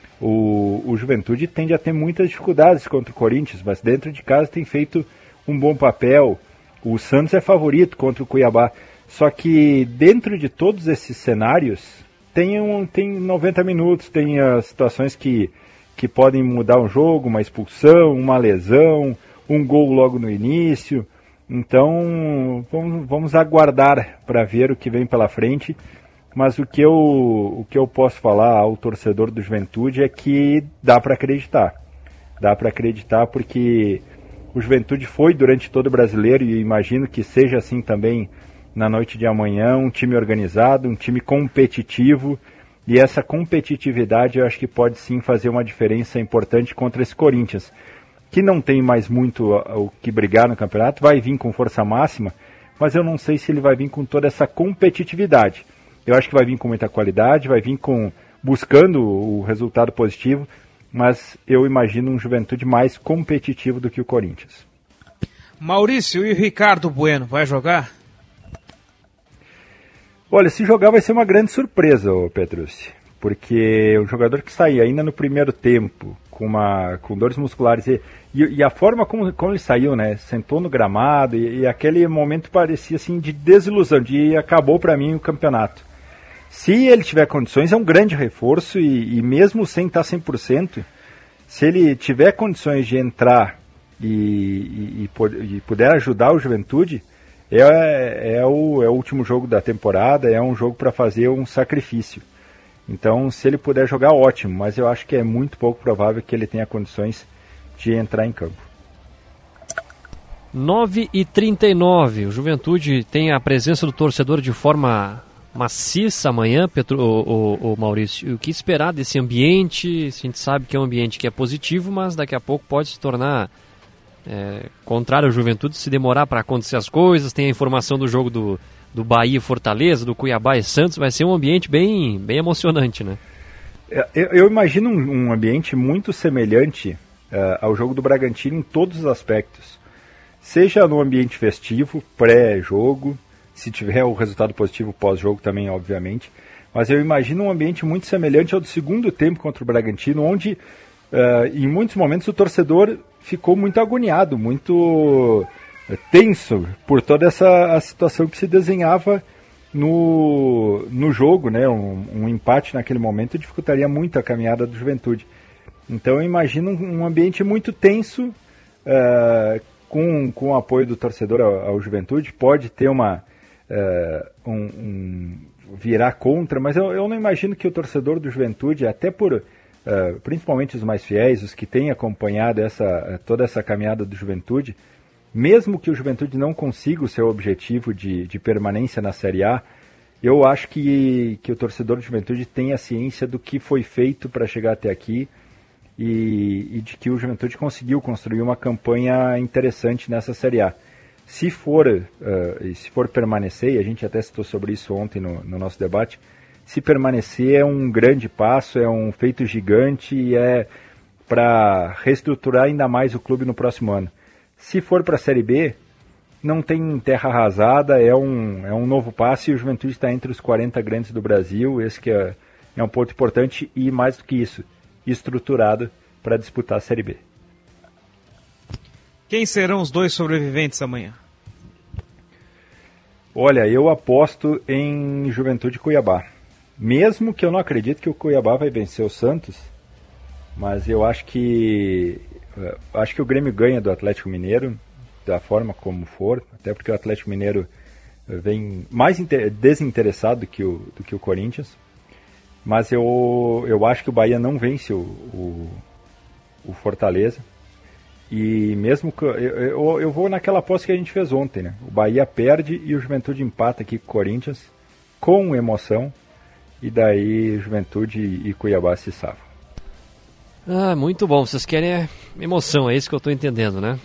O, o Juventude tende a ter muitas dificuldades contra o Corinthians, mas dentro de casa tem feito um bom papel. O Santos é favorito contra o Cuiabá. Só que dentro de todos esses cenários, tem, um, tem noventa minutos, tem as situações que, que podem mudar um jogo, uma expulsão, uma lesão, um gol logo no início. Então, vamos, vamos aguardar para ver o que vem pela frente. Mas o que, eu, o que eu posso falar ao torcedor do Juventude é que dá para acreditar. Dá para acreditar porque o Juventude foi durante todo o brasileiro, e imagino que seja assim também na noite de amanhã, um time organizado, um time competitivo. E essa competitividade eu acho que pode sim fazer uma diferença importante contra esse Corinthians, que não tem mais muito o que brigar no campeonato, vai vir com força máxima, mas eu não sei se ele vai vir com toda essa competitividade. Eu acho que vai vir com muita qualidade, vai vir com buscando o resultado positivo, mas eu imagino um Juventude mais competitivo do que o Corinthians. Maurício, e o Ricardo Bueno, vai jogar? Olha, se jogar vai ser uma grande surpresa, ô Petrucci, porque o jogador que sai ainda no primeiro tempo, com, uma, com dores musculares, e, e, e a forma como, como ele saiu, né, sentou no gramado, e, e aquele momento parecia assim de desilusão, de acabou para mim o campeonato. Se ele tiver condições, é um grande reforço e, e mesmo sem estar cem por cento, se ele tiver condições de entrar e, e, e, e puder ajudar o Juventude, é, é, o, é o último jogo da temporada, é um jogo para fazer um sacrifício. Então, se ele puder jogar, ótimo, mas eu acho que é muito pouco provável que ele tenha condições de entrar em campo. nove e trinta e nove, o Juventude tem a presença do torcedor de forma maciça amanhã, Petro, o, o, o Maurício. O que esperar desse ambiente? A gente sabe que é um ambiente que é positivo, mas daqui a pouco pode se tornar é, contrário ao Juventude se demorar para acontecer as coisas. Tem a informação do jogo do, do Bahia e Fortaleza, do Cuiabá e Santos. Vai ser um ambiente bem, bem emocionante, né? Eu, eu imagino um, um ambiente muito semelhante uh, ao jogo do Bragantino em todos os aspectos. Seja no ambiente festivo, pré-jogo, se tiver o resultado positivo pós-jogo também, obviamente. Mas eu imagino um ambiente muito semelhante ao do segundo tempo contra o Bragantino, onde uh, em muitos momentos o torcedor ficou muito agoniado, muito uh, tenso por toda essa a situação que se desenhava no, no jogo, né? Um, um empate naquele momento dificultaria muito a caminhada do Juventude. Então eu imagino um, um ambiente muito tenso, uh, com, com o apoio do torcedor ao, ao Juventude. Pode ter uma Uh, um, um, virar contra, mas eu, eu não imagino que o torcedor do Juventude, até por, uh, principalmente os mais fiéis, os que têm acompanhado essa, toda essa caminhada do Juventude, mesmo que o Juventude não consiga o seu objetivo de, de permanência na Série A, eu acho que, que o torcedor do Juventude tem a ciência do que foi feito para chegar até aqui e, e de que o Juventude conseguiu construir uma campanha interessante nessa Série A. Se for, uh, se for permanecer, e a gente até citou sobre isso ontem no, no nosso debate, se permanecer é um grande passo, é um feito gigante e é para reestruturar ainda mais o clube no próximo ano. Se for para a Série B, não tem terra arrasada, é um, é um novo passo e o Juventude está entre os quarenta grandes do Brasil, esse que é, é um ponto importante e, mais do que isso, estruturado para disputar a Série B. Quem serão os dois sobreviventes amanhã? Olha, eu aposto em Juventude e Cuiabá. Mesmo que eu não acredite que o Cuiabá vai vencer o Santos, mas eu acho que acho que o Grêmio ganha do Atlético Mineiro, da forma como for, até porque o Atlético Mineiro vem mais desinteressado do que o, do que o Corinthians. Mas eu, eu acho que o Bahia não vence o, o, o Fortaleza. E mesmo que eu, eu, eu vou naquela aposta que a gente fez ontem, né? O Bahia perde e o Juventude empata aqui com o Corinthians, com emoção, e daí Juventude e Cuiabá se salvam. Ah, muito bom. Vocês querem emoção, é isso que eu estou entendendo, né?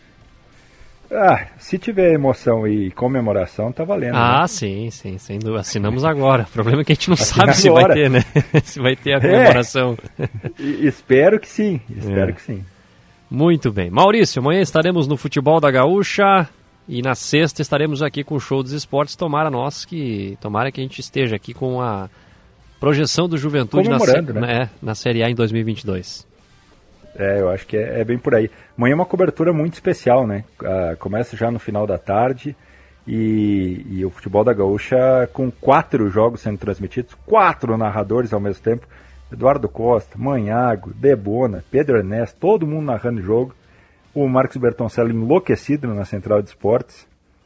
Ah, se tiver emoção e comemoração, tá valendo. Ah, né? sim, sim, sem dúvida. Assinamos agora. O problema é que a gente não Assina sabe se agora. vai ter, né? Se vai ter a comemoração. É, espero que sim, espero é. que sim. Muito bem. Maurício, amanhã estaremos no Futebol da Gaúcha e na sexta estaremos aqui com o Show dos Esportes. Tomara nós que, tomara que a gente esteja aqui com a projeção do Juventude na, né? na, na Série A em dois mil e vinte e dois. É, eu acho que é, é bem por aí. Amanhã é uma cobertura muito especial, né? Uh, começa já no final da tarde e, e o Futebol da Gaúcha com quatro jogos sendo transmitidos, quatro narradores ao mesmo tempo. Eduardo Costa, Manhago, Debona, Pedro Ernesto, todo mundo narrando o jogo. O Marcos Bertoncello enlouquecido na Central de Esportes.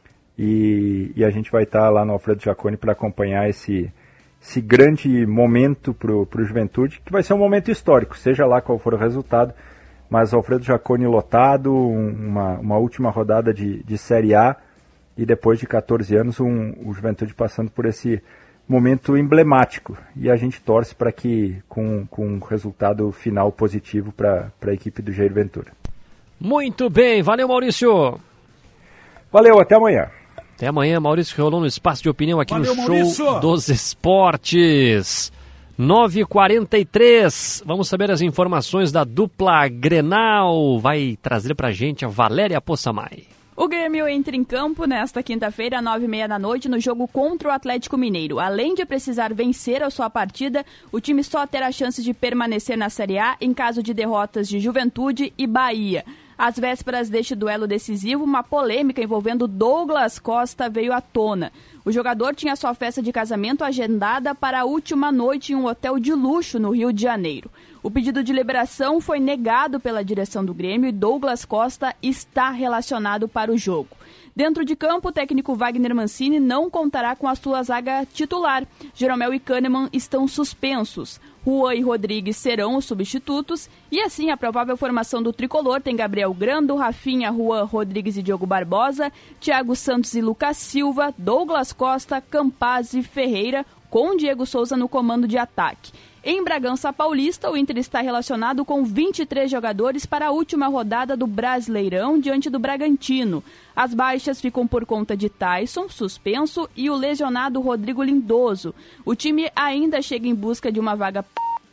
E, e a gente vai estar lá no Alfredo Jaconi para acompanhar esse, esse grande momento para o Juventude, que vai ser um momento histórico, seja lá qual for o resultado. Mas o Alfredo Jaconi lotado, uma, uma última rodada de, de Série A e depois de catorze anos um, o Juventude passando por esse momento emblemático, e a gente torce para que com, com um resultado final positivo para a equipe do Jair Ventura. Muito bem, valeu Maurício. Valeu, até amanhã. Até amanhã, Maurício Riolon no Espaço de Opinião aqui valeu, no Show Maurício. dos Esportes. nove e quarenta e três, vamos saber as informações da dupla Grenal, vai trazer pra gente a Valéria Possamay. O Grêmio entra em campo nesta quinta-feira, às nove e meia da noite, no jogo contra o Atlético Mineiro. Além de precisar vencer a sua partida, o time só terá chance de permanecer na Série A em caso de derrotas de Juventude e Bahia. Às vésperas deste duelo decisivo, uma polêmica envolvendo Douglas Costa veio à tona. O jogador tinha sua festa de casamento agendada para a última noite em um hotel de luxo no Rio de Janeiro. O pedido de liberação foi negado pela direção do Grêmio e Douglas Costa está relacionado para o jogo. Dentro de campo, o técnico Wagner Mancini não contará com a sua zaga titular. Jeromel e Kahneman estão suspensos. Juan e Rodrigues serão os substitutos. E assim, a provável formação do tricolor tem Gabriel Grando, Rafinha, Juan, Rodrigues e Diogo Barbosa, Thiago Santos e Lucas Silva, Douglas Costa, Campaz e Ferreira, com Diego Souza no comando de ataque. Em Bragança Paulista, o Inter está relacionado com vinte e três jogadores para a última rodada do Brasileirão diante do Bragantino. As baixas ficam por conta de Tyson, suspenso, e o lesionado Rodrigo Lindoso. O time ainda chega em busca de uma vaga...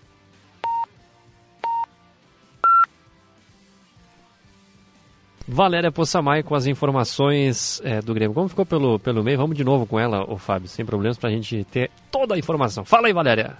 Valéria Possamay com as informações é, do Grêmio. Como ficou pelo, pelo meio, vamos de novo com ela, ô Fábio, sem problemas, para a gente ter toda a informação. Fala aí, Valéria.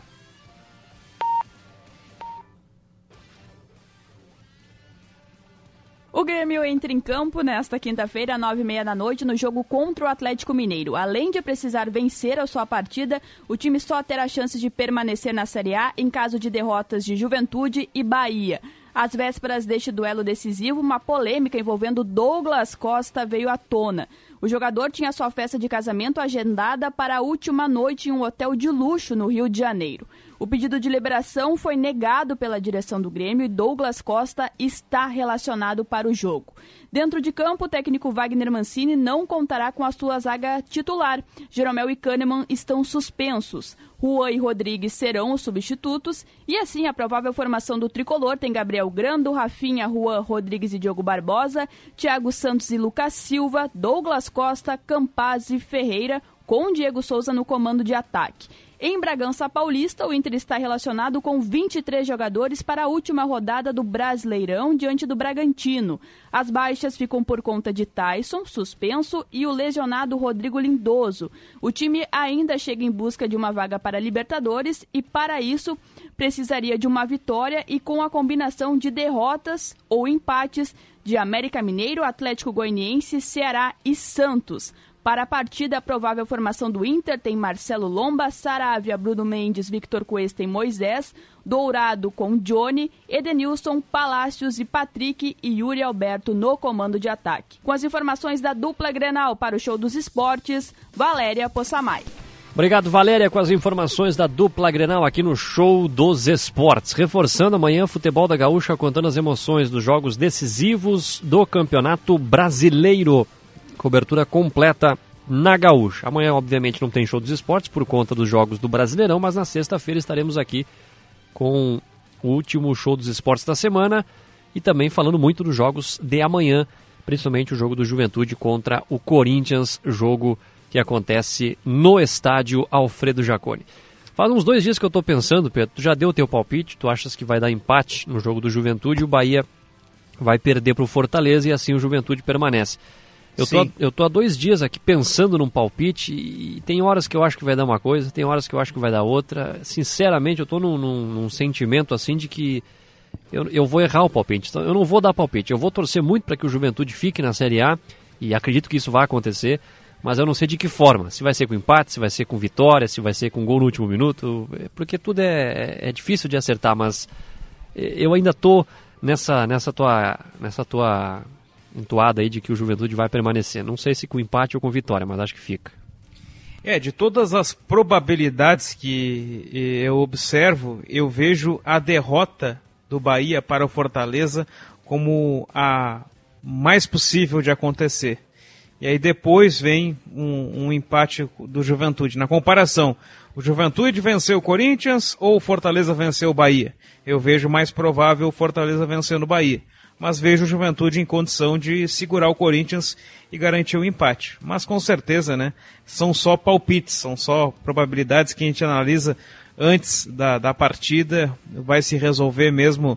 O Grêmio entra em campo nesta quinta-feira, às nove e meia da noite, no jogo contra o Atlético Mineiro. Além de precisar vencer a sua partida, o time só terá chance de permanecer na Série A em caso de derrotas de Juventude e Bahia. Às vésperas deste duelo decisivo, uma polêmica envolvendo Douglas Costa veio à tona. O jogador tinha sua festa de casamento agendada para a última noite em um hotel de luxo no Rio de Janeiro. O pedido de liberação foi negado pela direção do Grêmio e Douglas Costa está relacionado para o jogo. Dentro de campo, o técnico Wagner Mancini não contará com a sua zaga titular. Jeromel e Kahneman estão suspensos. Juan e Rodrigues serão os substitutos. E assim, a provável formação do tricolor tem Gabriel Grando, Rafinha, Juan, Rodrigues e Diogo Barbosa, Thiago Santos e Lucas Silva, Douglas Costa, Campaz e Ferreira, com Diego Souza no comando de ataque. Em Bragança Paulista, o Inter está relacionado com vinte e três jogadores para a última rodada do Brasileirão diante do Bragantino. As baixas ficam por conta de Tyson, suspenso, e o lesionado Rodrigo Lindoso. O time ainda chega em busca de uma vaga para Libertadores e, para isso, precisaria de uma vitória e com a combinação de derrotas ou empates de América Mineiro, Atlético Goianiense, Ceará e Santos. Para a partida, a provável formação do Inter tem Marcelo Lomba, Saravia, Bruno Mendes, Victor Cuesta e Moisés, Dourado com Johnny, Edenilson, Palácios e Patrick e Yuri Alberto no comando de ataque. Com as informações da dupla Grenal para o Show dos Esportes, Valéria Possamay. Obrigado, Valéria, com as informações da dupla Grenal aqui no Show dos Esportes. Reforçando amanhã, futebol da Gaúcha contando as emoções dos jogos decisivos do Campeonato Brasileiro. Cobertura completa na Gaúcha. Amanhã, obviamente, não tem Show dos Esportes por conta dos jogos do Brasileirão, mas na sexta-feira estaremos aqui com o último Show dos Esportes da semana e também falando muito dos jogos de amanhã, principalmente o jogo do Juventude contra o Corinthians, jogo que acontece no estádio Alfredo Jaconi. Faz uns dois dias que eu estou pensando, Pedro, tu já deu o teu palpite, tu achas que vai dar empate no jogo do Juventude e o Bahia vai perder para o Fortaleza e assim o Juventude permanece. Eu tô, eu tô há dois dias aqui pensando num palpite e tem horas que eu acho que vai dar uma coisa, tem horas que eu acho que vai dar outra. Sinceramente, eu tô num, num, num sentimento assim de que eu, eu vou errar o palpite. Então, eu não vou dar palpite, eu vou torcer muito para que o Juventude fique na Série A e acredito que isso vai acontecer, mas eu não sei de que forma. Se vai ser com empate, se vai ser com vitória, se vai ser com gol no último minuto, porque tudo é, é difícil de acertar, mas eu ainda tô nessa, nessa tua... Nessa tua entoada aí de que o Juventude vai permanecer. Não sei se com empate ou com vitória, mas acho que fica. É, de todas as probabilidades que eu observo, eu vejo a derrota do Bahia para o Fortaleza como a mais possível de acontecer. E aí depois vem um, um empate do Juventude. Na comparação, o Juventude venceu o Corinthians ou o Fortaleza venceu o Bahia? Eu vejo mais provável o Fortaleza vencendo o Bahia. Mas vejo o Juventude em condição de segurar o Corinthians e garantir o empate. Mas com certeza, né, são só palpites, são só probabilidades que a gente analisa antes da, da partida, vai se resolver mesmo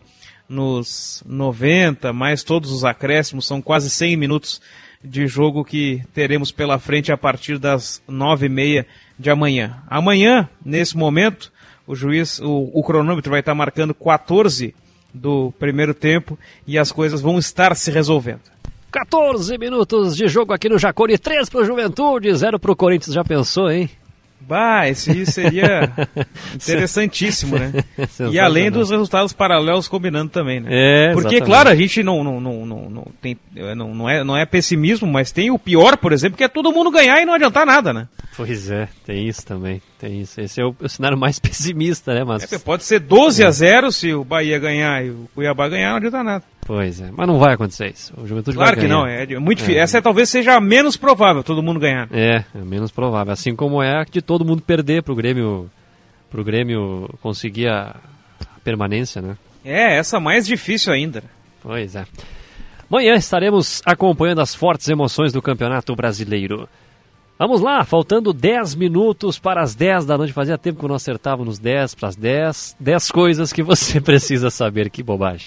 nos noventa, mais todos os acréscimos, são quase cem minutos de jogo que teremos pela frente a partir das nove e meia de amanhã. Amanhã, nesse momento, o juiz, o, o cronômetro vai estar marcando quatorze do primeiro tempo e as coisas vão estar se resolvendo. quatorze minutos de jogo aqui no Jacone, três para o Juventude, zero para o Corinthians. Já pensou, hein? Bah, esse seria interessantíssimo, né? E além dos resultados paralelos combinando também, né? É, porque, exatamente. claro, a gente não, não, não, não, não, tem, não, não, é, não é pessimismo, mas tem o pior, por exemplo, que é todo mundo ganhar e não adiantar nada, né? Pois é, tem isso também, tem isso. Esse é o, o cenário mais pessimista, né? Mas... É, pode ser doze a zero se o Bahia ganhar e o Cuiabá ganhar, não adianta nada. Pois é, mas não vai acontecer isso. O Juventude claro vai que ganhar. não, é muito difícil. É. Essa é, talvez seja a menos provável, todo mundo ganhar. É, é menos provável. Assim como é de todo mundo perder pro Grêmio, pro Grêmio conseguir a, a permanência, né? É, essa mais difícil ainda. Pois é. Amanhã estaremos acompanhando as fortes emoções do Campeonato Brasileiro. Vamos lá, faltando dez minutos para as dez da noite. Fazia tempo que não acertava nos dez para as dez. dez coisas que você precisa saber. Que bobagem.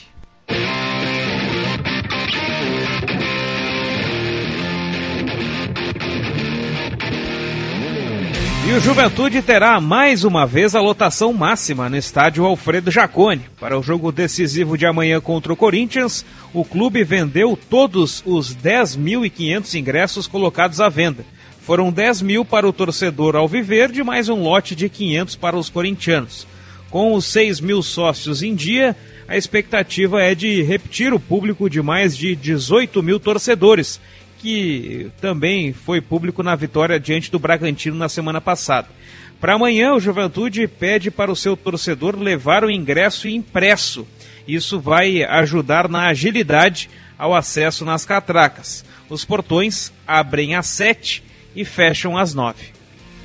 E o Juventude terá mais uma vez a lotação máxima no estádio Alfredo Jaconi. Para o jogo decisivo de amanhã contra o Corinthians, o clube vendeu todos os dez mil e quinhentos ingressos colocados à venda. Foram dez mil para o torcedor alviverde, mais um lote de quinhentos para os corintianos. Com os seis mil sócios em dia, a expectativa é de repetir o público de mais de dezoito mil torcedores, que também foi público na vitória diante do Bragantino na semana passada. Para amanhã, o Juventude pede para o seu torcedor levar o ingresso impresso. Isso vai ajudar na agilidade ao acesso nas catracas. Os portões abrem às sete e fecham às nove.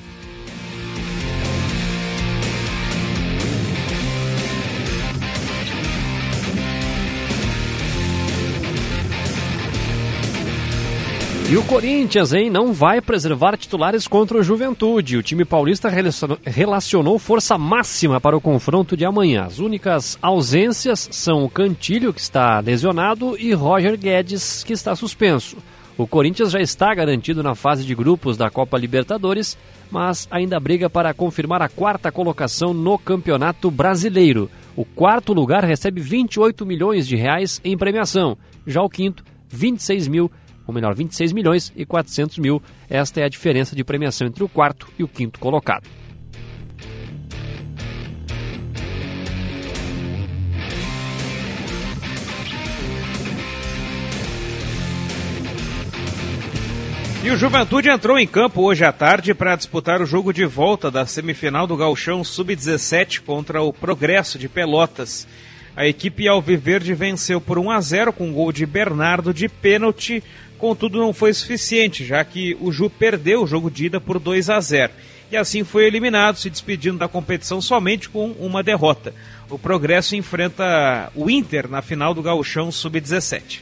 E o Corinthians, hein, não vai preservar titulares contra o Juventude. O time paulista relacionou força máxima para o confronto de amanhã. As únicas ausências são o Cantilho, que está lesionado, e Roger Guedes, que está suspenso. O Corinthians já está garantido na fase de grupos da Copa Libertadores, mas ainda briga para confirmar a quarta colocação no Campeonato Brasileiro. O quarto lugar recebe vinte e oito milhões de reais em premiação. Já o quinto, vinte e seis mil, ou melhor, vinte e seis milhões e quatrocentos mil. Esta é a diferença de premiação entre o quarto e o quinto colocado. E o Juventude entrou em campo hoje à tarde para disputar o jogo de volta da semifinal do Gauchão sub dezessete contra o Progresso de Pelotas. A equipe alviverde venceu por um a zero com um gol de Bernardo de pênalti, contudo não foi suficiente, já que o Ju perdeu o jogo de ida por dois a zero. E assim foi eliminado, se despedindo da competição somente com uma derrota. O Progresso enfrenta o Inter na final do Gauchão sub dezessete.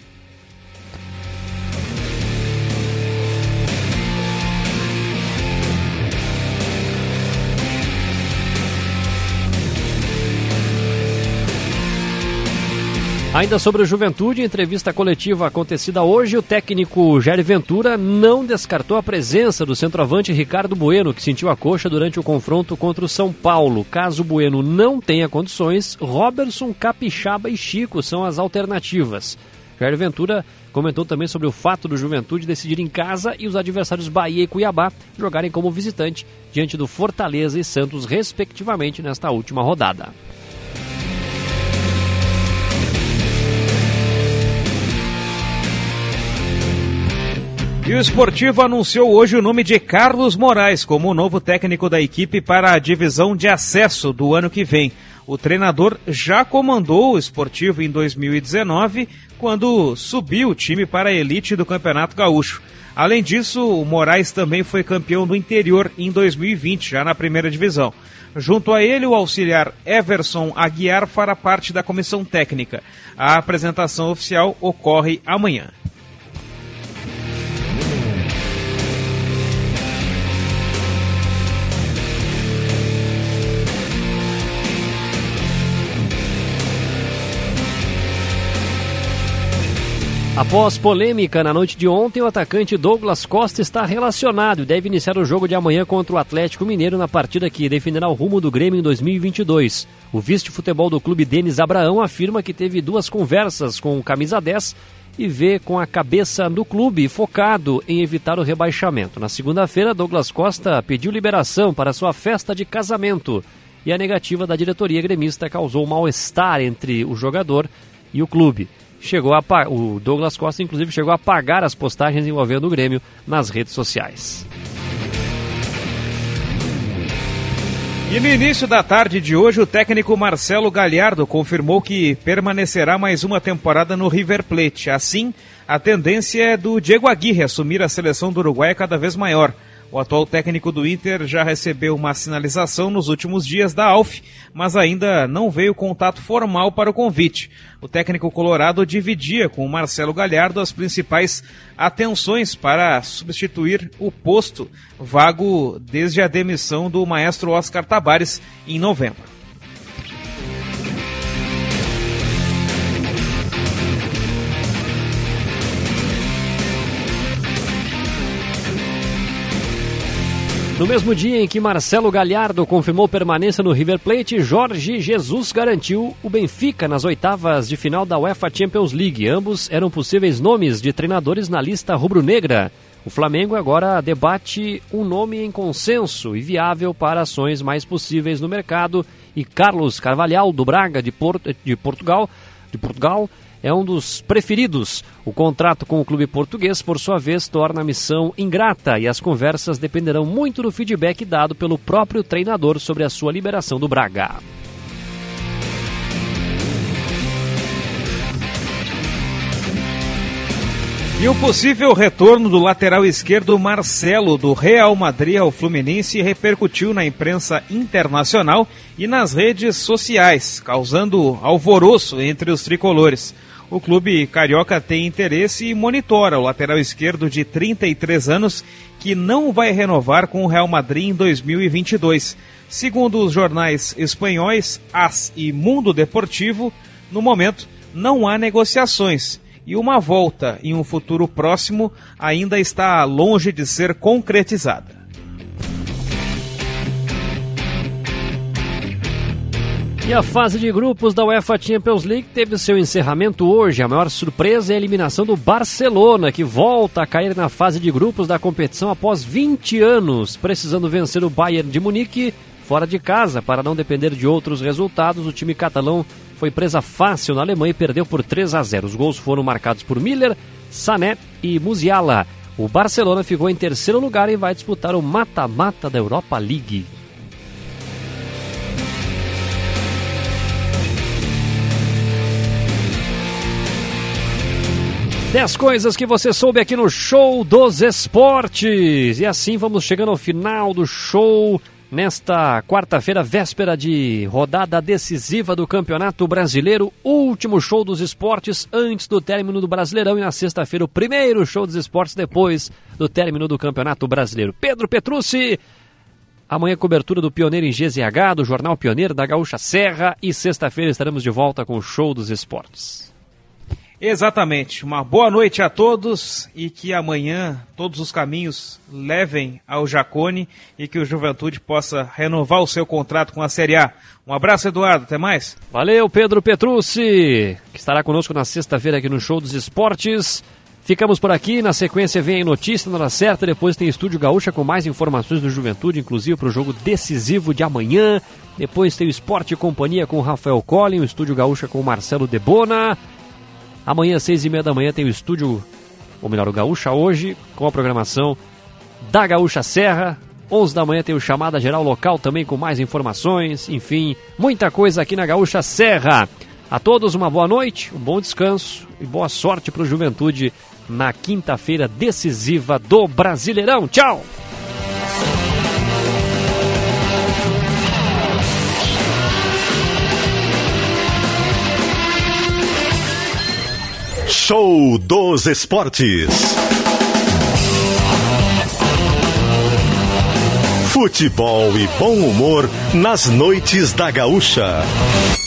Ainda sobre o Juventude, entrevista coletiva acontecida hoje, o técnico Jair Ventura não descartou a presença do centroavante Ricardo Bueno, que sentiu a coxa durante o confronto contra o São Paulo. Caso o Bueno não tenha condições, Robertson, Capixaba e Chico são as alternativas. Jair Ventura comentou também sobre o fato do Juventude decidir em casa e os adversários Bahia e Cuiabá jogarem como visitante diante do Fortaleza e Santos, respectivamente, nesta última rodada. E o Esportivo anunciou hoje o nome de Carlos Moraes como o novo técnico da equipe para a divisão de acesso do ano que vem. O treinador já comandou o Esportivo em dois mil e dezenove, quando subiu o time para a elite do Campeonato Gaúcho. Além disso, o Moraes também foi campeão do interior em dois mil e vinte, já na primeira divisão. Junto a ele, o auxiliar Everson Aguiar fará parte da comissão técnica. A apresentação oficial ocorre amanhã. Após polêmica na noite de ontem, o atacante Douglas Costa está relacionado e deve iniciar o jogo de amanhã contra o Atlético Mineiro na partida que definirá o rumo do Grêmio em dois mil e vinte e dois. O vice-futebol do clube Denis Abraão afirma que teve duas conversas com o camisa dez e vê com a cabeça no clube, focado em evitar o rebaixamento. Na segunda-feira, Douglas Costa pediu liberação para sua festa de casamento e a negativa da diretoria gremista causou mal-estar entre o jogador e o clube. Chegou a, o Douglas Costa, inclusive, chegou a apagar as postagens envolvendo o Grêmio nas redes sociais. E no início da tarde de hoje, o técnico Marcelo Galhardo confirmou que permanecerá mais uma temporada no River Plate. Assim, a tendência é do Diego Aguirre assumir a seleção do Uruguai cada vez maior. O atual técnico do Inter já recebeu uma sinalização nos últimos dias da A F, mas ainda não veio contato formal para o convite. O técnico colorado dividia com o Marcelo Galhardo as principais atenções para substituir o posto vago desde a demissão do maestro Oscar Tabares em novembro. No mesmo dia em que Marcelo Galhardo confirmou permanência no River Plate, Jorge Jesus garantiu o Benfica nas oitavas de final da UEFA Champions League. Ambos eram possíveis nomes de treinadores na lista rubro-negra. O Flamengo agora debate um nome em consenso e viável para ações mais possíveis no mercado. E Carlos Carvalhal, do Braga, de, Porto, de Portugal, de Portugal, é um dos preferidos. O contrato com o clube português, por sua vez, torna a missão ingrata e as conversas dependerão muito do feedback dado pelo próprio treinador sobre a sua liberação do Braga. E o possível retorno do lateral esquerdo Marcelo do Real Madrid ao Fluminense repercutiu na imprensa internacional e nas redes sociais, causando alvoroço entre os tricolores. O clube carioca tem interesse e monitora o lateral esquerdo de trinta e três anos, que não vai renovar com o Real Madrid em dois mil e vinte e dois. Segundo os jornais espanhóis AS e Mundo Deportivo, no momento não há negociações e uma volta em um futuro próximo ainda está longe de ser concretizada. E a fase de grupos da UEFA Champions League teve seu encerramento hoje. A maior surpresa é a eliminação do Barcelona, que volta a cair na fase de grupos da competição após vinte anos, precisando vencer o Bayern de Munique fora de casa para não depender de outros resultados. O time catalão foi presa fácil na Alemanha e perdeu por três a zero. Os gols foram marcados por Miller, Sané e Musiala. O Barcelona ficou em terceiro lugar e vai disputar o mata-mata da Europa League. dez coisas que você soube aqui no Show dos Esportes. E assim vamos chegando ao final do show nesta quarta-feira, véspera de rodada decisiva do Campeonato Brasileiro. Último Show dos Esportes antes do término do Brasileirão. E na sexta-feira o primeiro Show dos Esportes depois do término do Campeonato Brasileiro. Pedro Petrucci. Amanhã cobertura do Pioneiro em G Z H, do Jornal Pioneiro, da Gaúcha Serra. E sexta-feira estaremos de volta com o Show dos Esportes. Exatamente. Uma boa noite a todos e que amanhã todos os caminhos levem ao Jacone e que o Juventude possa renovar o seu contrato com a Série A. Um abraço, Eduardo. Até mais. Valeu, Pedro Petrucci, que estará conosco na sexta-feira aqui no Show dos Esportes. Ficamos por aqui. Na sequência vem a notícia na hora certa. Depois tem Estúdio Gaúcha com mais informações do Juventude, inclusive para o jogo decisivo de amanhã. Depois tem o Esporte e Companhia com o Rafael Collin, o Estúdio Gaúcha com o Marcelo Debona. Amanhã, às seis e meia da manhã, tem o estúdio, ou melhor, o Gaúcha Hoje, com a programação da Gaúcha Serra. onze da manhã tem o Chamada Geral Local também com mais informações. Enfim, muita coisa aqui na Gaúcha Serra. A todos uma boa noite, um bom descanso e boa sorte para o Juventude na quinta-feira decisiva do Brasileirão. Tchau! Show dos Esportes. Futebol e bom humor nas noites da Gaúcha.